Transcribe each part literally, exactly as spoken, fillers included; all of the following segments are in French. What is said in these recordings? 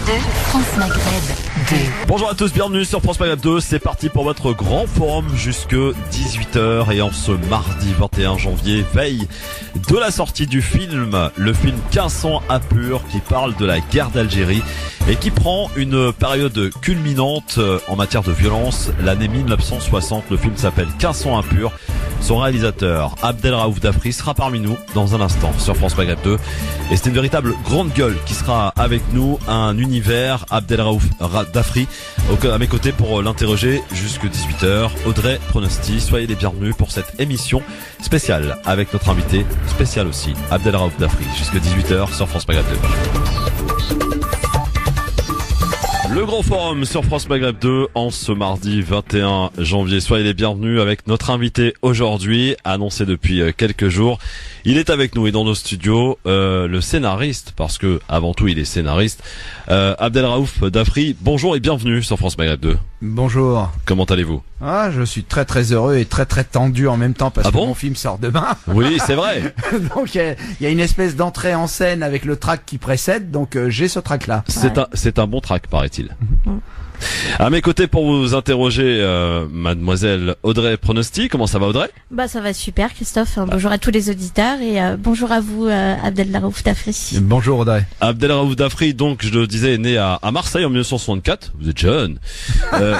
deux, France Maghreb deux. Bonjour à tous, bienvenue sur France Maghreb deux. C'est parti pour votre grand forum jusque dix-huit heures. Et en ce mardi vingt et un janvier, veille de la sortie du film, le film quinze cents impurs qui parle de la guerre d'Algérie et qui prend une période culminante en matière de violence, l'année mille neuf cent soixante. Le film s'appelle quinze cents impurs. Son réalisateur, Abdelraouf Dafri, sera parmi nous dans un instant sur France Maghreb deux. Et c'est une véritable grande gueule qui sera avec nous, un univers, Abdelraouf Dafri, à mes côtés pour l'interroger jusque dix-huit heures. Audrey Pronosti, soyez les bienvenus pour cette émission spéciale avec notre invité spécial aussi, Abdelraouf Dafri, jusque dix-huit heures sur France Maghreb deux. Le grand forum sur France Maghreb deux en ce mardi vingt et un janvier. Soyez les bienvenus avec notre invité aujourd'hui, annoncé depuis quelques jours. Il est avec nous et dans nos studios, euh, le scénariste, parce que avant tout il est scénariste, euh, Abdelraouf Dafri. Bonjour et bienvenue sur France Maghreb deux. Bonjour. Comment allez-vous? Ah, je suis très très heureux et très très tendu en même temps parce ah que bon mon film sort demain. Oui, c'est vrai. Donc il y, y a une espèce d'entrée en scène avec le track qui précède, donc euh, j'ai ce track-là. C'est ouais. un, c'est un bon track, paraît-il. À mes côtés pour vous interroger, euh, mademoiselle Audrey Pronosti. Comment ça va, Audrey? Bah ça va super, Christophe. Bonjour à tous les auditeurs et euh, bonjour à vous, euh, Abdelraouf Dafri. Bonjour Audrey. Abdelraouf Dafri, donc je le disais, est né à, à Marseille en mille neuf cent soixante-quatre. Vous êtes jeune. euh...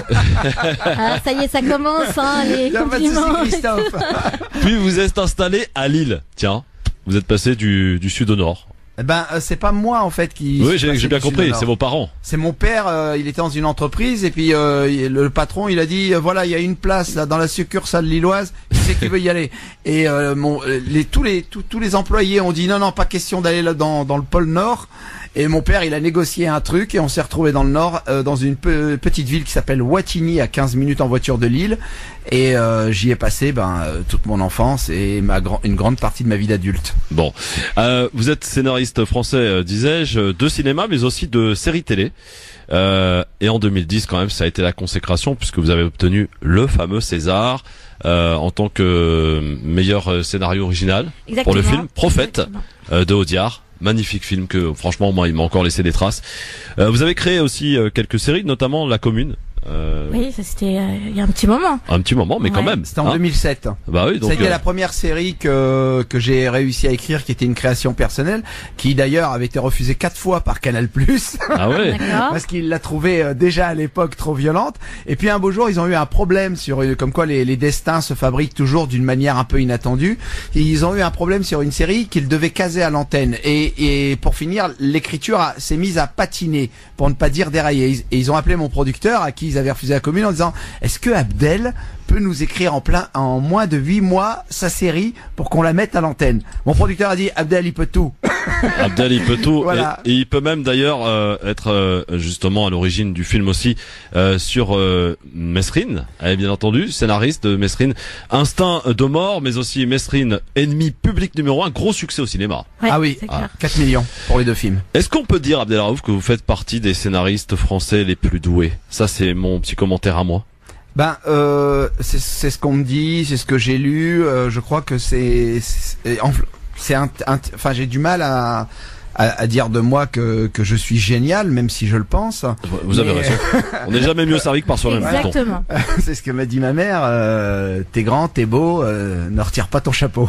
ah, ça y est, ça commence, hein, les compliments. Christophe. Puis vous êtes installé à Lille. Tiens, vous êtes passé du, du sud au nord. Eh ben euh, c'est pas moi en fait qui. Oui, j'ai, j'ai bien compris. C'est vos parents. C'est mon père. Euh, il était dans une entreprise et puis euh, le patron il a dit euh, voilà il y a une place là dans la succursale lilloise. Qui c'est qui veut y aller? Et euh, mon les tous les tous, tous les employés ont dit non non pas question d'aller là dans dans le pôle Nord. Et mon père, il a négocié un truc et on s'est retrouvé dans le Nord, euh, dans une pe- petite ville qui s'appelle Wattignies, à quinze minutes en voiture de Lille. Et euh, j'y ai passé ben euh, toute mon enfance et ma gra- une grande partie de ma vie d'adulte. Bon, euh, vous êtes scénariste français, euh, disais-je, de cinéma, mais aussi de séries télé. Euh, et en deux mille dix, quand même, ça a été la consécration puisque vous avez obtenu le fameux César euh, en tant que meilleur scénario original. Exactement. Pour le film Prophète euh, de Audiard. Magnifique film que franchement moi il m'a encore laissé des traces. Euh, vous avez créé aussi euh, quelques séries, notamment La Commune. Euh... Oui, ça c'était euh, il y a un petit moment. Un petit moment, mais ouais. Quand même. C'était en hein deux mille sept. Bah oui, donc c'était euh... la première série que que j'ai réussi à écrire, qui était une création personnelle, qui d'ailleurs avait été refusée quatre fois par Canal+. Ah ouais. Parce qu'il l'a trouvée euh, déjà à l'époque trop violente. Et puis un beau jour, ils ont eu un problème sur euh, comme quoi les, les destins se fabriquent toujours d'une manière un peu inattendue. Et ils ont eu un problème sur une série qu'ils devaient caser à l'antenne. Et, et pour finir, l'écriture a, s'est mise à patiner, pour ne pas dire dérailler. Et ils ont appelé mon producteur, à qui ils avaient refusé la commune, en disant est-ce que Abdel peut nous écrire en plein en moins de huit mois sa série pour qu'on la mette à l'antenne? Mon producteur a dit Abdel il peut tout. Abdel il peut tout. Voilà. et, et il peut même d'ailleurs euh, être euh, justement à l'origine du film aussi euh, sur euh, Mesrine, eh, bien entendu, scénariste de Mesrine, Instinct de mort, mais aussi Mesrine, ennemi public numéro un, gros succès au cinéma. Ouais, ah oui, ah. quatre millions pour les deux films. Est-ce qu'on peut dire, Abdelraouf, que vous faites partie des scénaristes français les plus doués? Ça c'est mon petit commentaire à moi. Ben, euh, c'est, c'est ce qu'on me dit, c'est ce que j'ai lu. Euh, je crois que c'est, c'est, c'est un, un, enfin, j'ai du mal à, à, à dire de moi que que je suis génial, même si je le pense. Vous avez mais... raison. On n'est jamais mieux servi que par soi-même. Exactement. C'est ce que m'a dit ma mère. Euh, t'es grand, t'es beau, euh, ne retire pas ton chapeau.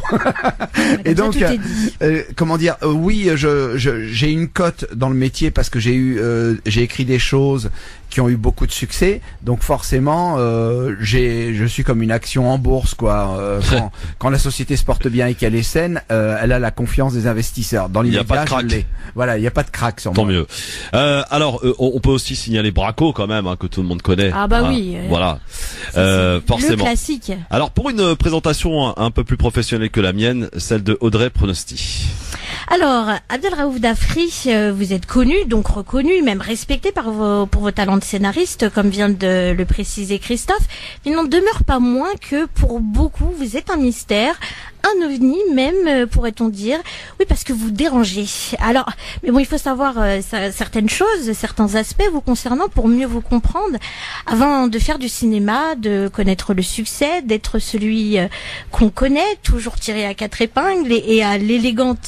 Et donc, ça, euh, euh, comment dire euh, oui, je, je j'ai une cote dans le métier parce que j'ai eu, euh, j'ai écrit des choses qui ont eu beaucoup de succès, donc forcément euh, j'ai je suis comme une action en bourse quoi. Euh, quand, quand la société se porte bien et qu'elle est saine, euh, elle a la confiance des investisseurs. Dans l'immédiat, il n'y a pas de crack. Voilà, il n'y a pas de crack sur Tant moi. mieux. Euh, alors euh, on peut aussi signaler Braco quand même hein, que tout le monde connaît. Ah bah hein, oui. Euh, voilà. Euh, forcément. Le classique. Alors pour une présentation un, un peu plus professionnelle que la mienne, celle de Audrey Pronosti. Alors, Abdelraouf Dafri, euh, vous êtes connu, donc reconnu, même respecté par vos, pour vos talents de scénariste, comme vient de le préciser Christophe. Il n'en demeure pas moins que pour beaucoup, vous êtes un mystère, un ovni même, pourrait-on dire. Oui, parce que vous dérangez. Alors, mais bon, il faut savoir euh, certaines choses, certains aspects vous concernant pour mieux vous comprendre. Avant de faire du cinéma, de connaître le succès, d'être celui euh, qu'on connaît, toujours tiré à quatre épingles et, et à l'élégante grande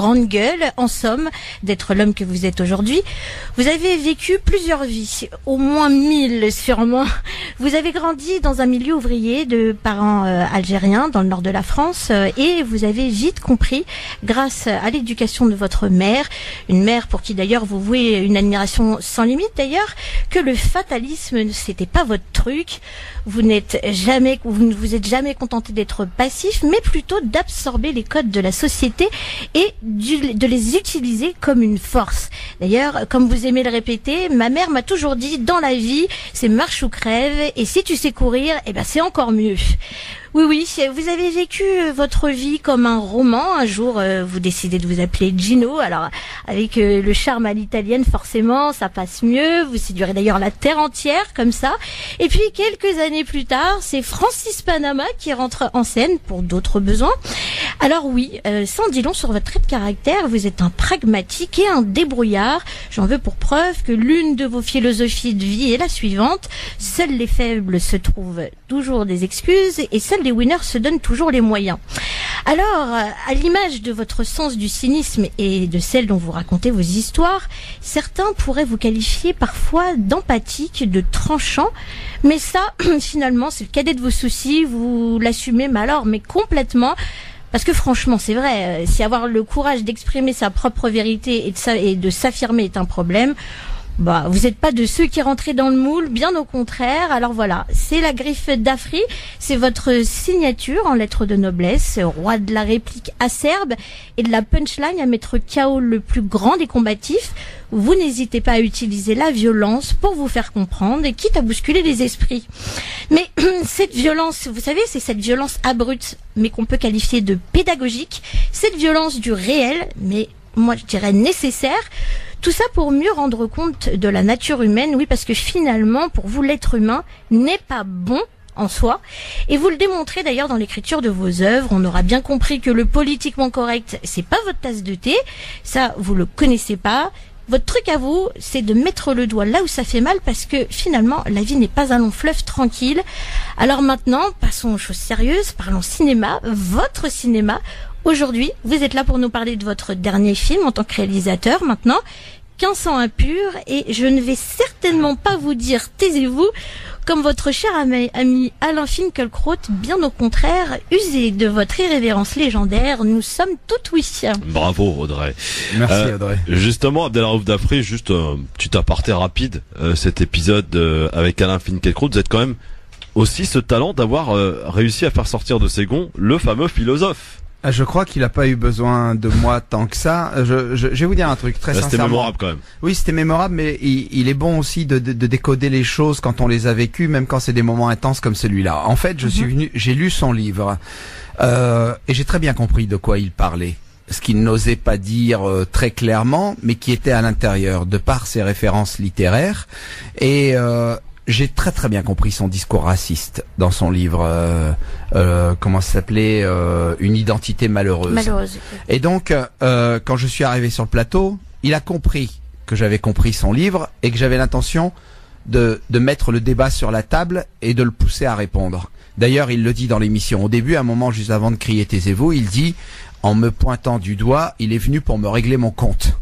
grande gueule, en somme, d'être l'homme que vous êtes aujourd'hui. Vous avez vécu plusieurs vies, au moins mille sûrement. Vous avez grandi dans un milieu ouvrier de parents euh, algériens dans le nord de la France euh, et vous avez vite compris, grâce à l'éducation de votre mère, une mère pour qui d'ailleurs vous vouez une admiration sans limite d'ailleurs, que le fatalisme c'était pas votre truc. Vous n'êtes jamais, vous ne vous êtes jamais contenté d'être passif, mais plutôt d'absorber les codes de la société et du, de les utiliser comme une force. D'ailleurs, comme vous aimez le répéter, ma mère m'a toujours dit, dans la vie, c'est marche ou crève, et si tu sais courir, eh ben c'est encore mieux. Oui, oui, vous avez vécu votre vie comme un roman. Un jour, euh, vous décidez de vous appeler Gino. Alors, avec euh, le charme à l'italienne, forcément, ça passe mieux. Vous séduirez d'ailleurs la terre entière, comme ça. Et puis, quelques années plus tard, c'est Francis Panama qui rentre en scène pour d'autres besoins. Alors oui, euh, sans dire long sur votre trait de caractère, vous êtes un pragmatique et un débrouillard. J'en veux pour preuve que l'une de vos philosophies de vie est la suivante. Seuls les faibles se trouvent toujours des excuses et seuls les winners se donnent toujours les moyens. Alors, à l'image de votre sens du cynisme et de celle dont vous racontez vos histoires, certains pourraient vous qualifier parfois d'empathique, de tranchant, mais ça, finalement, c'est le cadet de vos soucis, vous l'assumez, mais alors, mais complètement. Parce que franchement, c'est vrai, si avoir le courage d'exprimer sa propre vérité et de, sa, et de s'affirmer est un problème, bah, vous n'êtes pas de ceux qui rentraient dans le moule, bien au contraire. Alors voilà, c'est la griffe d'Afri, c'est votre signature en lettres de noblesse, roi de la réplique acerbe et de la punchline à mettre K O le plus grand des combatifs. Vous n'hésitez pas à utiliser la violence pour vous faire comprendre et quitte à bousculer les esprits. Mais cette violence, vous savez, c'est cette violence abrupte, mais qu'on peut qualifier de pédagogique, cette violence du réel, mais moi je dirais nécessaire. Tout ça pour mieux rendre compte de la nature humaine, oui, parce que finalement, pour vous, l'être humain n'est pas bon en soi. Et vous le démontrez d'ailleurs dans l'écriture de vos œuvres. On aura bien compris que le politiquement correct, c'est pas votre tasse de thé. Ça, vous le connaissez pas. Votre truc à vous, c'est de mettre le doigt là où ça fait mal parce que finalement, la vie n'est pas un long fleuve tranquille. Alors maintenant, passons aux choses sérieuses, parlons cinéma, votre cinéma. Aujourd'hui, vous êtes là pour nous parler de votre dernier film en tant que réalisateur maintenant, quinze cents impurs, et je ne vais certainement pas vous dire taisez-vous, comme votre cher ami, ami Alain Finkielkraut, bien au contraire, usé de votre irrévérence légendaire, nous sommes tout oui. Bravo Audrey. Merci euh, Audrey. Justement, Abdelraouf Dafri, juste un petit aparté rapide, euh, cet épisode euh, avec Alain Finkielkraut, vous êtes quand même aussi ce talent d'avoir euh, réussi à faire sortir de ses gonds le fameux philosophe. Je crois qu'il a pas eu besoin de moi tant que ça. Je, je, je vais vous dire un truc très Là, sincèrement. c'était mémorable quand même. Oui, c'était mémorable, mais il, il est bon aussi de, de, de décoder les choses quand on les a vécues, même quand c'est des moments intenses comme celui-là. En fait, je mm-hmm. suis venu, j'ai lu son livre euh, et j'ai très bien compris de quoi il parlait. Ce qu'il n'osait pas dire euh, très clairement, mais qui était à l'intérieur, de par ses références littéraires. Et euh, j'ai très très bien compris son discours raciste dans son livre, euh, euh, comment ça s'appelait, euh, Une identité malheureuse. Malheureuse. Et donc, euh, quand je suis arrivé sur le plateau, il a compris que j'avais compris son livre et que j'avais l'intention de, de mettre le débat sur la table et de le pousser à répondre. D'ailleurs, il le dit dans l'émission. Au début, à un moment juste avant de crier taisez-vous, il dit, en me pointant du doigt, il est venu pour me régler mon compte.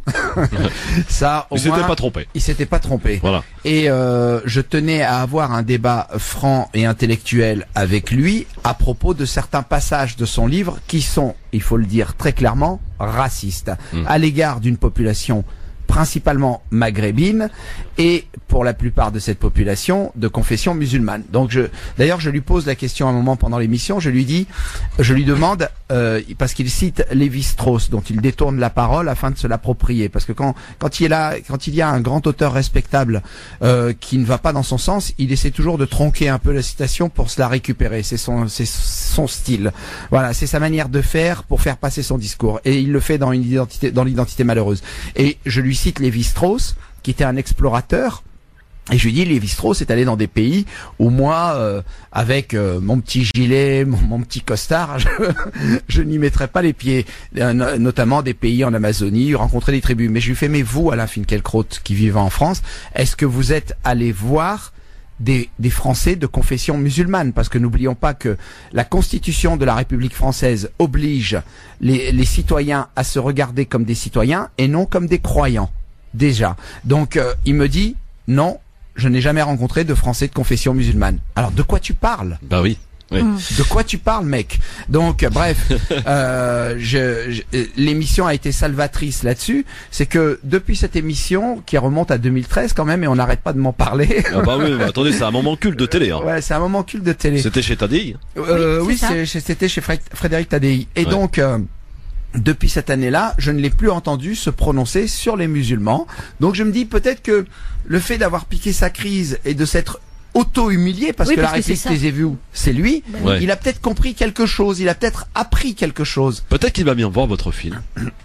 Ça, au il moins, s'était pas trompé. Il s'était pas trompé. Voilà. Et euh, je tenais à avoir un débat franc et intellectuel avec lui à propos de certains passages de son livre qui sont, il faut le dire très clairement, racistes mmh. à l'égard d'une population principalement maghrébine et pour la plupart de cette population de confession musulmane. Donc je, d'ailleurs, je lui pose la question à un moment pendant l'émission. Je lui dis, je lui demande euh, parce qu'il cite Lévi-Strauss, dont il détourne la parole afin de se l'approprier. Parce que quand quand il est là, quand il y a un grand auteur respectable euh, qui ne va pas dans son sens, il essaie toujours de tronquer un peu la citation pour se la récupérer. C'est son c'est son style. Voilà, c'est sa manière de faire pour faire passer son discours. Et il le fait dans une identité, dans l'identité malheureuse. Et je lui cite Lévi-Strauss, qui était un explorateur. Et je lui dis, Lévi-Strauss est allé dans des pays où moi, euh, avec euh, mon petit gilet, mon, mon petit costard, je, je n'y mettrais pas les pieds. Euh, notamment des pays en Amazonie, rencontrer des tribus. Mais je lui fais, mais vous, Alain Finkielkraut, qui vivez en France, est-ce que vous êtes allé voir des, des Français de confession musulmane, parce que n'oublions pas que la Constitution de la République française oblige les, les citoyens à se regarder comme des citoyens et non comme des croyants, déjà. Donc euh, il me dit, non, je n'ai jamais rencontré de Français de confession musulmane. Alors de quoi tu parles ? Bah oui. Oui. De quoi tu parles, mec? Donc, bref, euh, je, je, l'émission a été salvatrice là-dessus. C'est que depuis cette émission, qui remonte à deux mille treize quand même, et on n'arrête pas de m'en parler. Ah bah oui, bah attendez, c'est un moment culte de télé. Hein. Ouais, c'est un moment culte de télé. C'était chez Tadei. Euh, oui, oui, c'est c'est, c'était chez Fred, Frédéric Tadei. Et Ouais. donc. Euh, Depuis cette année-là, je ne l'ai plus entendu se prononcer sur les musulmans. Donc je me dis peut-être que le fait d'avoir piqué sa crise et de s'être auto-humilié, parce Oui, que parce la que c'est réplique ça. des vus, c'est lui, Ouais. il a peut-être compris quelque chose, il a peut-être appris quelque chose. Peut-être qu'il va bien voir votre film.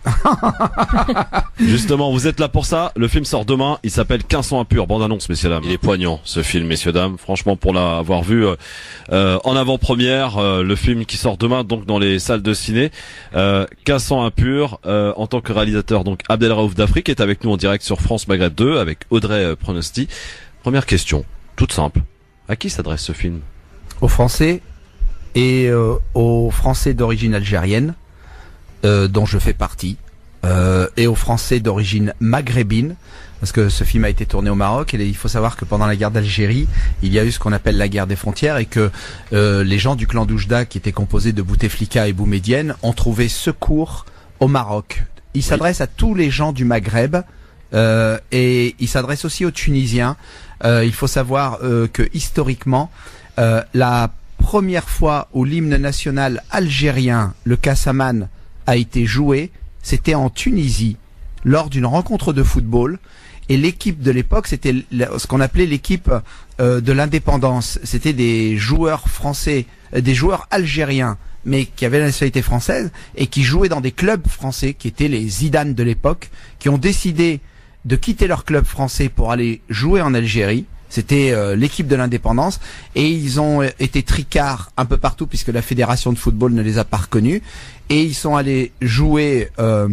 Justement, vous êtes là pour ça. Le film sort demain. Il s'appelle quinze ans impurs. Bande annonce, messieurs dames. Il est poignant, ce film, messieurs dames. Franchement, pour l'avoir vu euh, euh, en avant-première, euh, le film qui sort demain, donc dans les salles de ciné, euh, quinze ans impurs. Euh, en tant que réalisateur, donc Abdelraouf d'Afrique est avec nous en direct sur France Maghreb deux avec Audrey euh, Pronosti. Première question, toute simple. À qui s'adresse ce film ? Aux Français et euh, aux Français d'origine algérienne, euh, dont je fais partie, euh, et aux Français d'origine maghrébine, parce que ce film a été tourné au Maroc, et il faut savoir que pendant la guerre d'Algérie, il y a eu ce qu'on appelle la guerre des frontières, et que euh, les gens du clan d'Oujda, qui étaient composés de Bouteflika et Boumedienne, ont trouvé secours au Maroc. Il s'adresse à tous les gens du Maghreb, euh, et il s'adresse aussi aux Tunisiens. Euh, il faut savoir euh, que historiquement, euh, la première fois où l'hymne national algérien, le Kassaman, a été joué, c'était en Tunisie, lors d'une rencontre de football. Et l'équipe de l'époque, c'était ce qu'on appelait l'équipe euh, de l'indépendance. C'était des joueurs français, euh, des joueurs algériens, mais qui avaient la nationalité française et qui jouaient dans des clubs français, qui étaient les Zidane de l'époque, qui ont décidé de quitter leur club français pour aller jouer en Algérie. C'était euh, l'équipe de l'indépendance, et ils ont euh, été tricards un peu partout puisque la fédération de football ne les a pas reconnus, et ils sont allés jouer euh,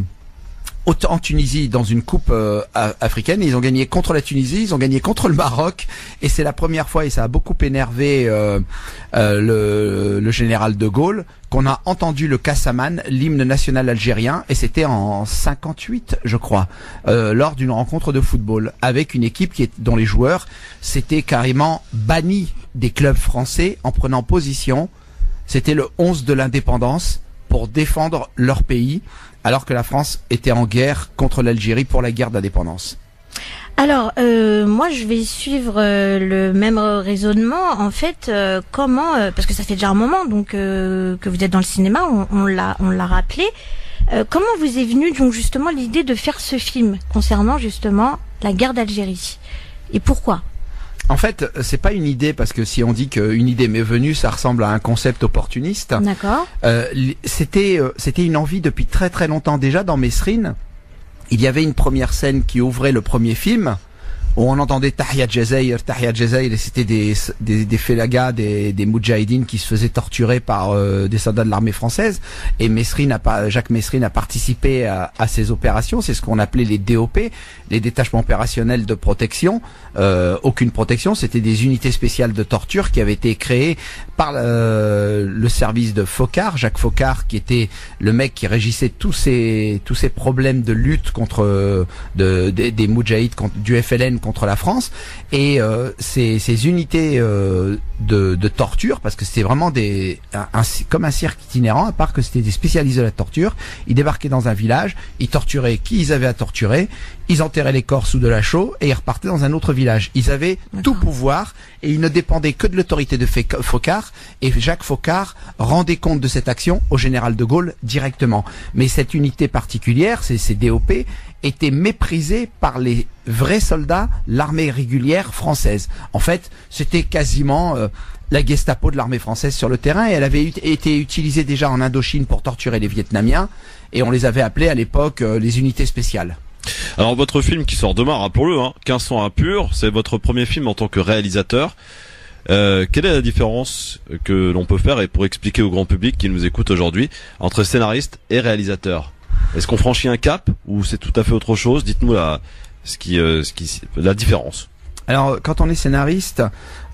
en Tunisie dans une coupe euh, africaine. Ils ont gagné contre la Tunisie, ils ont gagné contre le Maroc, et c'est la première fois, et ça a beaucoup énervé euh, euh, le, le général de Gaulle, qu'on a entendu le Kassaman, l'hymne national algérien, et c'était en cinquante-huit, je crois, euh, lors d'une rencontre de football avec une équipe qui est, dont les joueurs s'étaient carrément bannis des clubs français en prenant position. C'était le onze de l'indépendance pour défendre leur pays, alors que la France était en guerre contre l'Algérie pour la guerre d'indépendance. Alors, euh, moi, je vais suivre euh, le même raisonnement. En fait, euh, comment, euh, parce que ça fait déjà un moment donc euh, que vous êtes dans le cinéma, on, on l'a, on l'a rappelé. Euh, comment vous est venue donc justement l'idée de faire ce film concernant justement la guerre d'Algérie, et pourquoi ? En fait, c'est pas une idée, parce que si on dit qu'une idée m'est venue, ça ressemble à un concept opportuniste. D'accord. Euh, c'était, euh, c'était une envie depuis très très longtemps déjà. Dans Mesrine, il y avait une première scène qui ouvrait le premier film, où on entendait Tahia Jazair, Tahia Jazair, et c'était des, des, des félagas, des, des moudjahidines qui se faisaient torturer par euh, des soldats de l'armée française. Et Mesrine a pas, Jacques Mesrine a participé à, à ces opérations. C'est ce qu'on appelait les D O P, les détachements opérationnels de protection. Euh, aucune protection, c'était des unités spéciales de torture qui avaient été créées par euh, le service de Foccart, Jacques Foccart, qui était le mec qui régissait tous ces tous ces problèmes de lutte contre de, de, des moudjahides, contre, du F L N contre la France. Et euh, ces, ces unités euh, de, de torture, parce que c'était vraiment des un, un, comme un cirque itinérant, à part que c'était des spécialistes de la torture. Ils débarquaient dans un village, ils torturaient qui ils avaient à torturer, ils enterraient les corps sous de la chaux et ils repartaient dans un autre village. Ils avaient tout pouvoir et ils ne dépendaient que de l'autorité de Foccart, et Jacques Foccart rendait compte de cette action au général de Gaulle directement. Mais cette unité particulière, ces, ces D O P, était méprisée par les vrais soldats, l'armée régulière française. En fait, c'était quasiment euh, la Gestapo de l'armée française sur le terrain, et elle avait ut- été utilisée déjà en Indochine pour torturer les Vietnamiens, et on les avait appelés à l'époque euh, les unités spéciales. Alors votre film qui sort demain, rappelons-le, hein, quinze ans impurs, c'est votre premier film en tant que réalisateur. Euh, quelle est la différence que l'on peut faire, et pour expliquer au grand public qui nous écoute aujourd'hui, entre scénariste et réalisateur ? Est-ce qu'on franchit un cap ou c'est tout à fait autre chose ? Dites-nous la, ce qui, euh, ce qui, la différence. Alors, quand on est scénariste,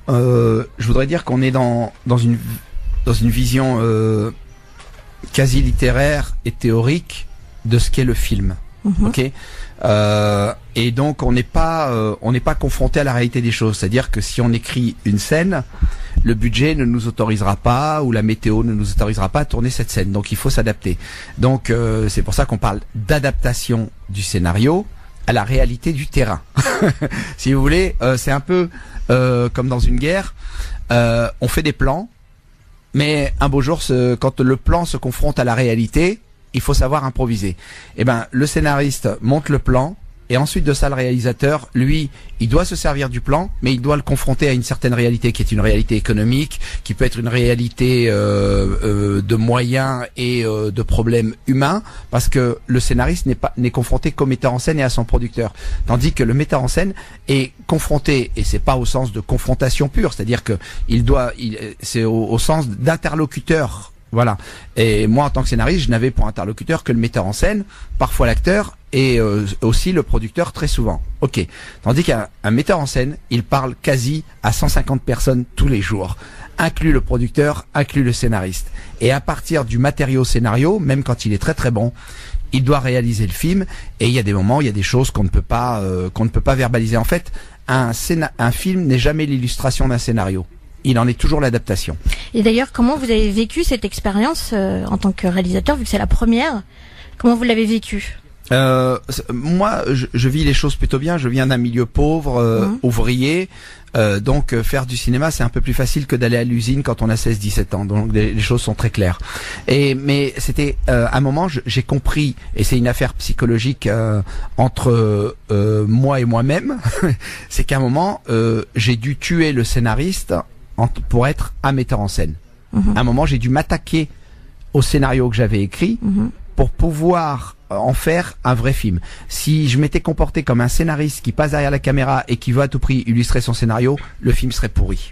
euh, je voudrais dire qu'on est dans dans une dans une vision euh, quasi littéraire et théorique de ce qu'est le film. Mhm. Ok. Euh, et donc on n'est pas euh, on n'est pas confronté à la réalité des choses. C'est-à-dire que si on écrit une scène, le budget ne nous autorisera pas ou la météo ne nous autorisera pas à tourner cette scène. Donc il faut s'adapter. Donc euh, c'est pour ça qu'on parle d'adaptation du scénario à la réalité du terrain. Si vous voulez, euh, c'est un peu euh, comme dans une guerre. Euh, on fait des plans, mais un beau jour, ce, quand le plan se confronte à la réalité, il faut savoir improviser. Eh ben, le scénariste monte le plan, et ensuite de ça, le réalisateur, lui, il doit se servir du plan, mais il doit le confronter à une certaine réalité, qui est une réalité économique, qui peut être une réalité euh, euh, de moyens et euh, de problèmes humains, parce que le scénariste n'est pas n'est confronté qu'au metteur en scène et à son producteur, tandis que le metteur en scène est confronté, et c'est pas au sens de confrontation pure, c'est-à-dire que il doit, il, c'est au, au sens d'interlocuteur. Voilà. Et moi, en tant que scénariste, je n'avais pour interlocuteur que le metteur en scène, parfois l'acteur et euh, aussi le producteur très souvent. Ok. Tandis qu'un un metteur en scène, il parle quasi à cent cinquante personnes tous les jours, inclus le producteur, inclus le scénariste. Et à partir du matériau scénario, même quand il est très très bon, il doit réaliser le film. Et il y a des moments, il y a des choses qu'on ne peut pas euh, qu'on ne peut pas verbaliser. En fait, un, scéna- un film n'est jamais l'illustration d'un scénario. Il en est toujours l'adaptation. Et d'ailleurs, comment vous avez vécu cette expérience euh, en tant que réalisateur, vu que c'est la première? Comment vous l'avez vécu? euh, Moi, je, je vis les choses plutôt bien. Je viens d'un milieu pauvre, euh, mmh. ouvrier. Euh, donc euh, faire du cinéma, c'est un peu plus facile que d'aller à l'usine quand on a seize dix-sept ans. Donc les, les choses sont très claires. Et mais c'était euh, un moment, je, j'ai compris, et c'est une affaire psychologique euh, entre euh, moi et moi-même, c'est qu'à un moment, euh, j'ai dû tuer le scénariste pour être un metteur en scène. Mmh. À un moment, j'ai dû m'attaquer au scénario que j'avais écrit mmh. pour pouvoir en faire un vrai film. Si je m'étais comporté comme un scénariste qui passe derrière la caméra et qui veut à tout prix illustrer son scénario, le film serait pourri.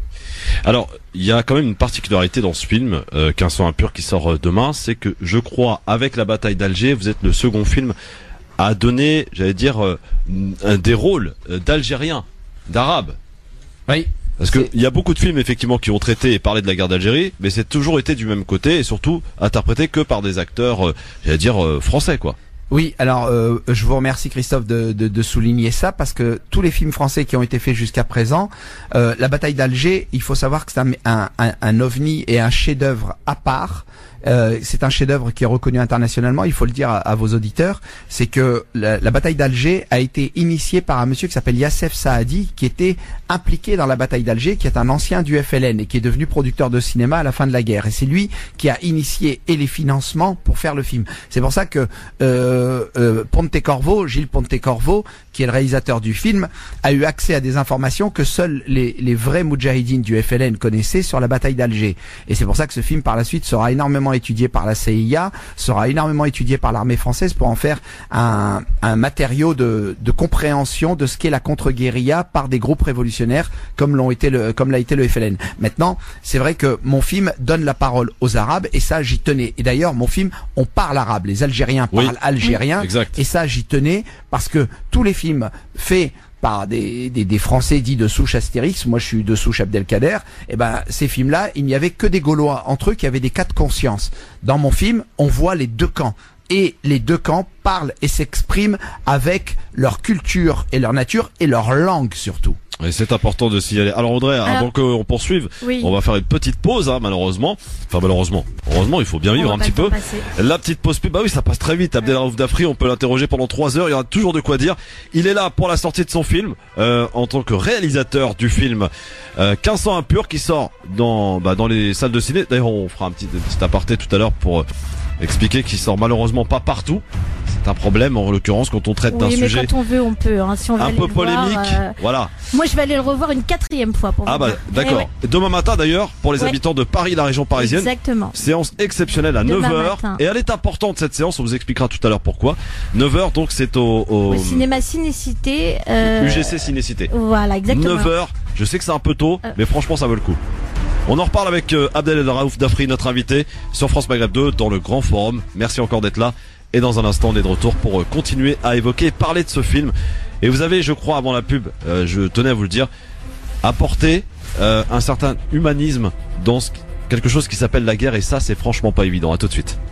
Alors, il y a quand même une particularité dans ce film, euh, qu'un sang impur qui sort demain, c'est que je crois, avec la bataille d'Alger, vous êtes le second film à donner, j'allais dire, euh, un des rôles d'Algériens, d'Arabes. Oui. Parce que il y a beaucoup de films effectivement qui ont traité et parlé de la guerre d'Algérie, mais c'est toujours été du même côté et surtout interprété que par des acteurs, euh, j'allais dire euh, français quoi. Oui, alors euh, je vous remercie Christophe de, de, de souligner ça parce que tous les films français qui ont été faits jusqu'à présent, euh, la bataille d'Alger, il faut savoir que c'est un, un, un, un ovni et un chef-d'œuvre à part. Euh, c'est un chef-d'œuvre qui est reconnu internationalement. Il faut le dire à, à vos auditeurs, c'est que la, la bataille d'Alger a été initiée par un monsieur qui s'appelle Yassef Saadi, qui était impliqué dans la bataille d'Alger, qui est un ancien du F L N et qui est devenu producteur de cinéma à la fin de la guerre. Et c'est lui qui a initié et les financements pour faire le film. C'est pour ça que euh, euh, Pontecorvo, Gilles Pontecorvo, qui est le réalisateur du film, a eu accès à des informations que seuls les, les vrais moudjahidines du F L N connaissaient sur la bataille d'Alger. Et c'est pour ça que ce film, par la suite, sera énormément étudié par la C I A, sera énormément étudié par l'armée française pour en faire un, un matériau de, de compréhension de ce qu'est la contre-guérilla par des groupes révolutionnaires comme l'ont été le, comme l'a été le F L N. Maintenant, c'est vrai que mon film donne la parole aux Arabes et ça, j'y tenais. Et d'ailleurs, mon film, on parle arabe. Les Algériens parlent oui, algérien. Oui, et ça, j'y tenais parce que tous les films faits par des, des, des Français dits de souche Astérix, moi je suis de souche Abdelkader, et ben ces films-là, il n'y avait que des Gaulois entre eux qui avaient des cas de conscience. Dans mon film, on voit les deux camps. Et les deux camps parlent et s'expriment avec leur culture et leur nature et leur langue surtout. Et c'est important de signaler. Alors Audrey, Alors, avant qu'on poursuive, oui. on va faire une petite pause, hein, malheureusement. Enfin malheureusement, heureusement, il faut bien vivre un petit peu. Passer. La petite pause pub, bah oui, ça passe très vite. Abdelraouf Dafri, on peut l'interroger pendant trois heures. Il y aura toujours de quoi dire. Il est là pour la sortie de son film, euh, en tant que réalisateur du film euh, quinze sang impur qui sort dans bah, dans les salles de ciné. D'ailleurs, on fera un petit, un petit aparté tout à l'heure pour euh, expliquer qu'il sort malheureusement pas partout. C'est un problème en l'occurrence quand on traite oui, d'un mais sujet quand on veut, on peut. Hein, si on veut un peu polémique. Voir, euh... Voilà. Moi, je vais aller le revoir une quatrième fois pour. Ah bah dire. d'accord. Eh ouais. Demain matin d'ailleurs pour les ouais. habitants de Paris, la région parisienne. Exactement. Séance exceptionnelle à Demain neuf heures. Matin. Et elle est importante cette séance. On vous expliquera tout à l'heure pourquoi. neuf heures donc c'est au, au... au cinéma Cinécité. Euh... U G C Cinécité. Voilà exactement. neuf heures. Je sais que c'est un peu tôt, euh... mais franchement ça vaut le coup. On en reparle avec euh, Abdelraouf Dafri, notre invité, sur France Maghreb deux, dans le Grand Forum. Merci encore d'être là. Et dans un instant, on est de retour pour euh, continuer à évoquer et parler de ce film. Et vous avez, je crois, avant la pub, euh, je tenais à vous le dire, apporté euh, un certain humanisme dans ce, quelque chose qui s'appelle la guerre, et ça c'est franchement pas évident. À tout de suite.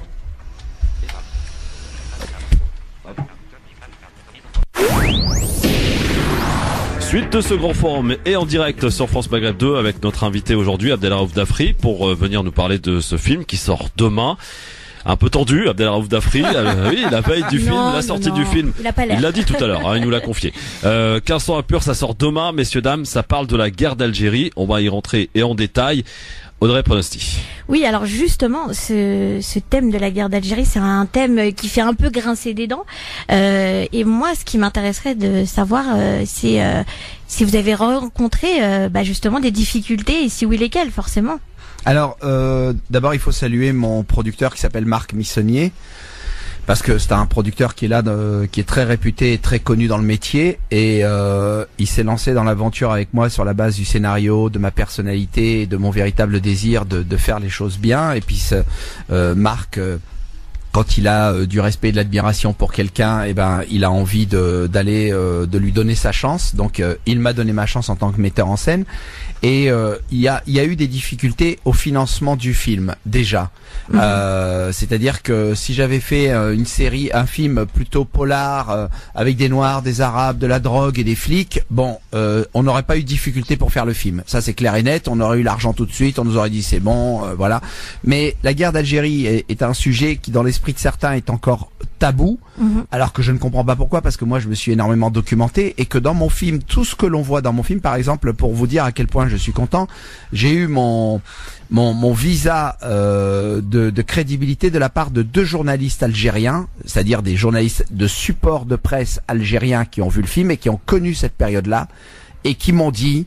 Suite de ce grand forum et en direct sur France Maghreb deux avec notre invité aujourd'hui Abdelraouf Dafri pour euh, venir nous parler de ce film qui sort demain. Un peu tendu, Abdelraouf Dafri, euh, oui, la veille du Non, film, la non, sortie non. du film. Il a pas l'air. Il l'a dit tout à l'heure, hein, il nous l'a confié. Euh, quinze cents impurs, ça sort demain, messieurs, dames, ça parle de la guerre d'Algérie. On va y rentrer et en détail. Audrey Pronosti. Oui, alors justement, ce, ce thème de la guerre d'Algérie, c'est un thème qui fait un peu grincer des dents. Euh, et moi, ce qui m'intéresserait de savoir, euh, c'est euh, si vous avez rencontré euh, bah, justement des difficultés, et si oui, lesquelles, forcément. Alors, euh, d'abord, il faut saluer mon producteur qui s'appelle Marc Missonnier, parce que c'est un producteur qui est là, de, qui est très réputé et très connu dans le métier, et euh, il s'est lancé dans l'aventure avec moi sur la base du scénario, de ma personnalité et de mon véritable désir de, de faire les choses bien. Et puis, ce, euh, Marc, euh, quand il a euh, du respect et de l'admiration pour quelqu'un, eh ben, il a envie de d'aller, euh, de lui donner sa chance. Donc, euh, il m'a donné ma chance en tant que metteur en scène. Et euh, il y a il y a eu des difficultés au financement du film déjà. Mmh. Euh, c'est-à-dire que si j'avais fait euh, une série, un film plutôt polar euh, avec des noirs, des arabes, de la drogue et des flics, bon, euh, on n'aurait pas eu de difficulté pour faire le film. Ça c'est clair et net. On aurait eu l'argent tout de suite. On nous aurait dit c'est bon, euh, voilà. Mais la guerre d'Algérie est, est un sujet qui dans l'esprit de certains est encore tabou. Mmh. Alors que je ne comprends pas pourquoi, parce que moi je me suis énormément documenté et que dans mon film, tout ce que l'on voit dans mon film, par exemple, pour vous dire à quel point je suis content, j'ai eu mon mon, mon visa euh, de, de crédibilité de la part de deux journalistes algériens, c'est-à-dire des journalistes de support de presse algériens qui ont vu le film et qui ont connu cette période-là et qui m'ont dit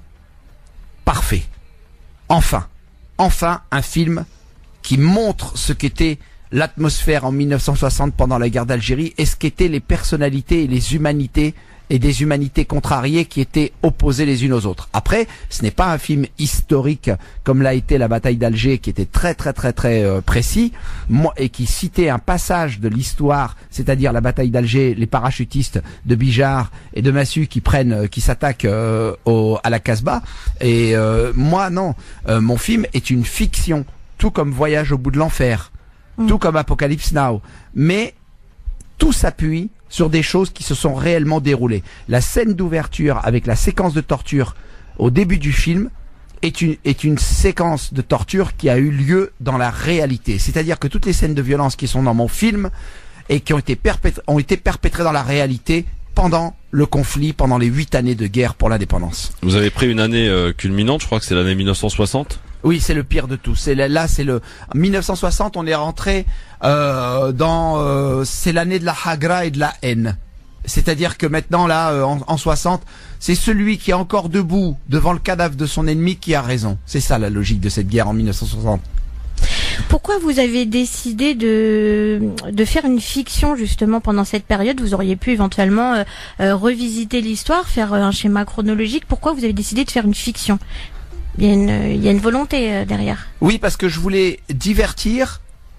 parfait, enfin, enfin un film qui montre ce qu'était l'atmosphère en mille neuf cent soixante pendant la guerre d'Algérie et ce qu'étaient les personnalités et les humanités et des humanités contrariées qui étaient opposées les unes aux autres. Après, ce n'est pas un film historique comme l'a été la bataille d'Alger, qui était très très très très euh, précis, moi, et qui citait un passage de l'histoire, c'est-à-dire la bataille d'Alger, les parachutistes de Bijar et de Massu qui prennent, euh, qui s'attaquent euh, au, à la Casbah. Et euh, moi non, euh, mon film est une fiction, tout comme Voyage au bout de l'enfer, mmh. tout comme Apocalypse Now, mais tout s'appuie sur des choses qui se sont réellement déroulées. La scène d'ouverture avec la séquence de torture au début du film est une, est une séquence de torture qui a eu lieu dans la réalité. C'est-à-dire que toutes les scènes de violence qui sont dans mon film et qui ont été perpétrées, ont été perpétrées dans la réalité pendant le conflit, pendant les huit années de guerre pour l'indépendance. Vous avez pris une année euh, culminante, je crois que c'est l'année mille neuf cent soixante. Oui, c'est le pire de tout. C'est là, c'est le mille neuf cent soixante. On est rentré euh, dans. Euh, c'est l'année de la hagra et de la haine. C'est-à-dire que maintenant, là, euh, en, en soixante, c'est celui qui est encore debout devant le cadavre de son ennemi qui a raison. C'est ça la logique de cette guerre en mille neuf cent soixante. Pourquoi vous avez décidé de de faire une fiction justement pendant cette période? Vous auriez pu éventuellement euh, euh, revisiter l'histoire, faire euh, un schéma chronologique. Pourquoi vous avez décidé de faire une fiction? Il y a une, il y a une volonté euh, derrière. Oui, parce que je voulais divertir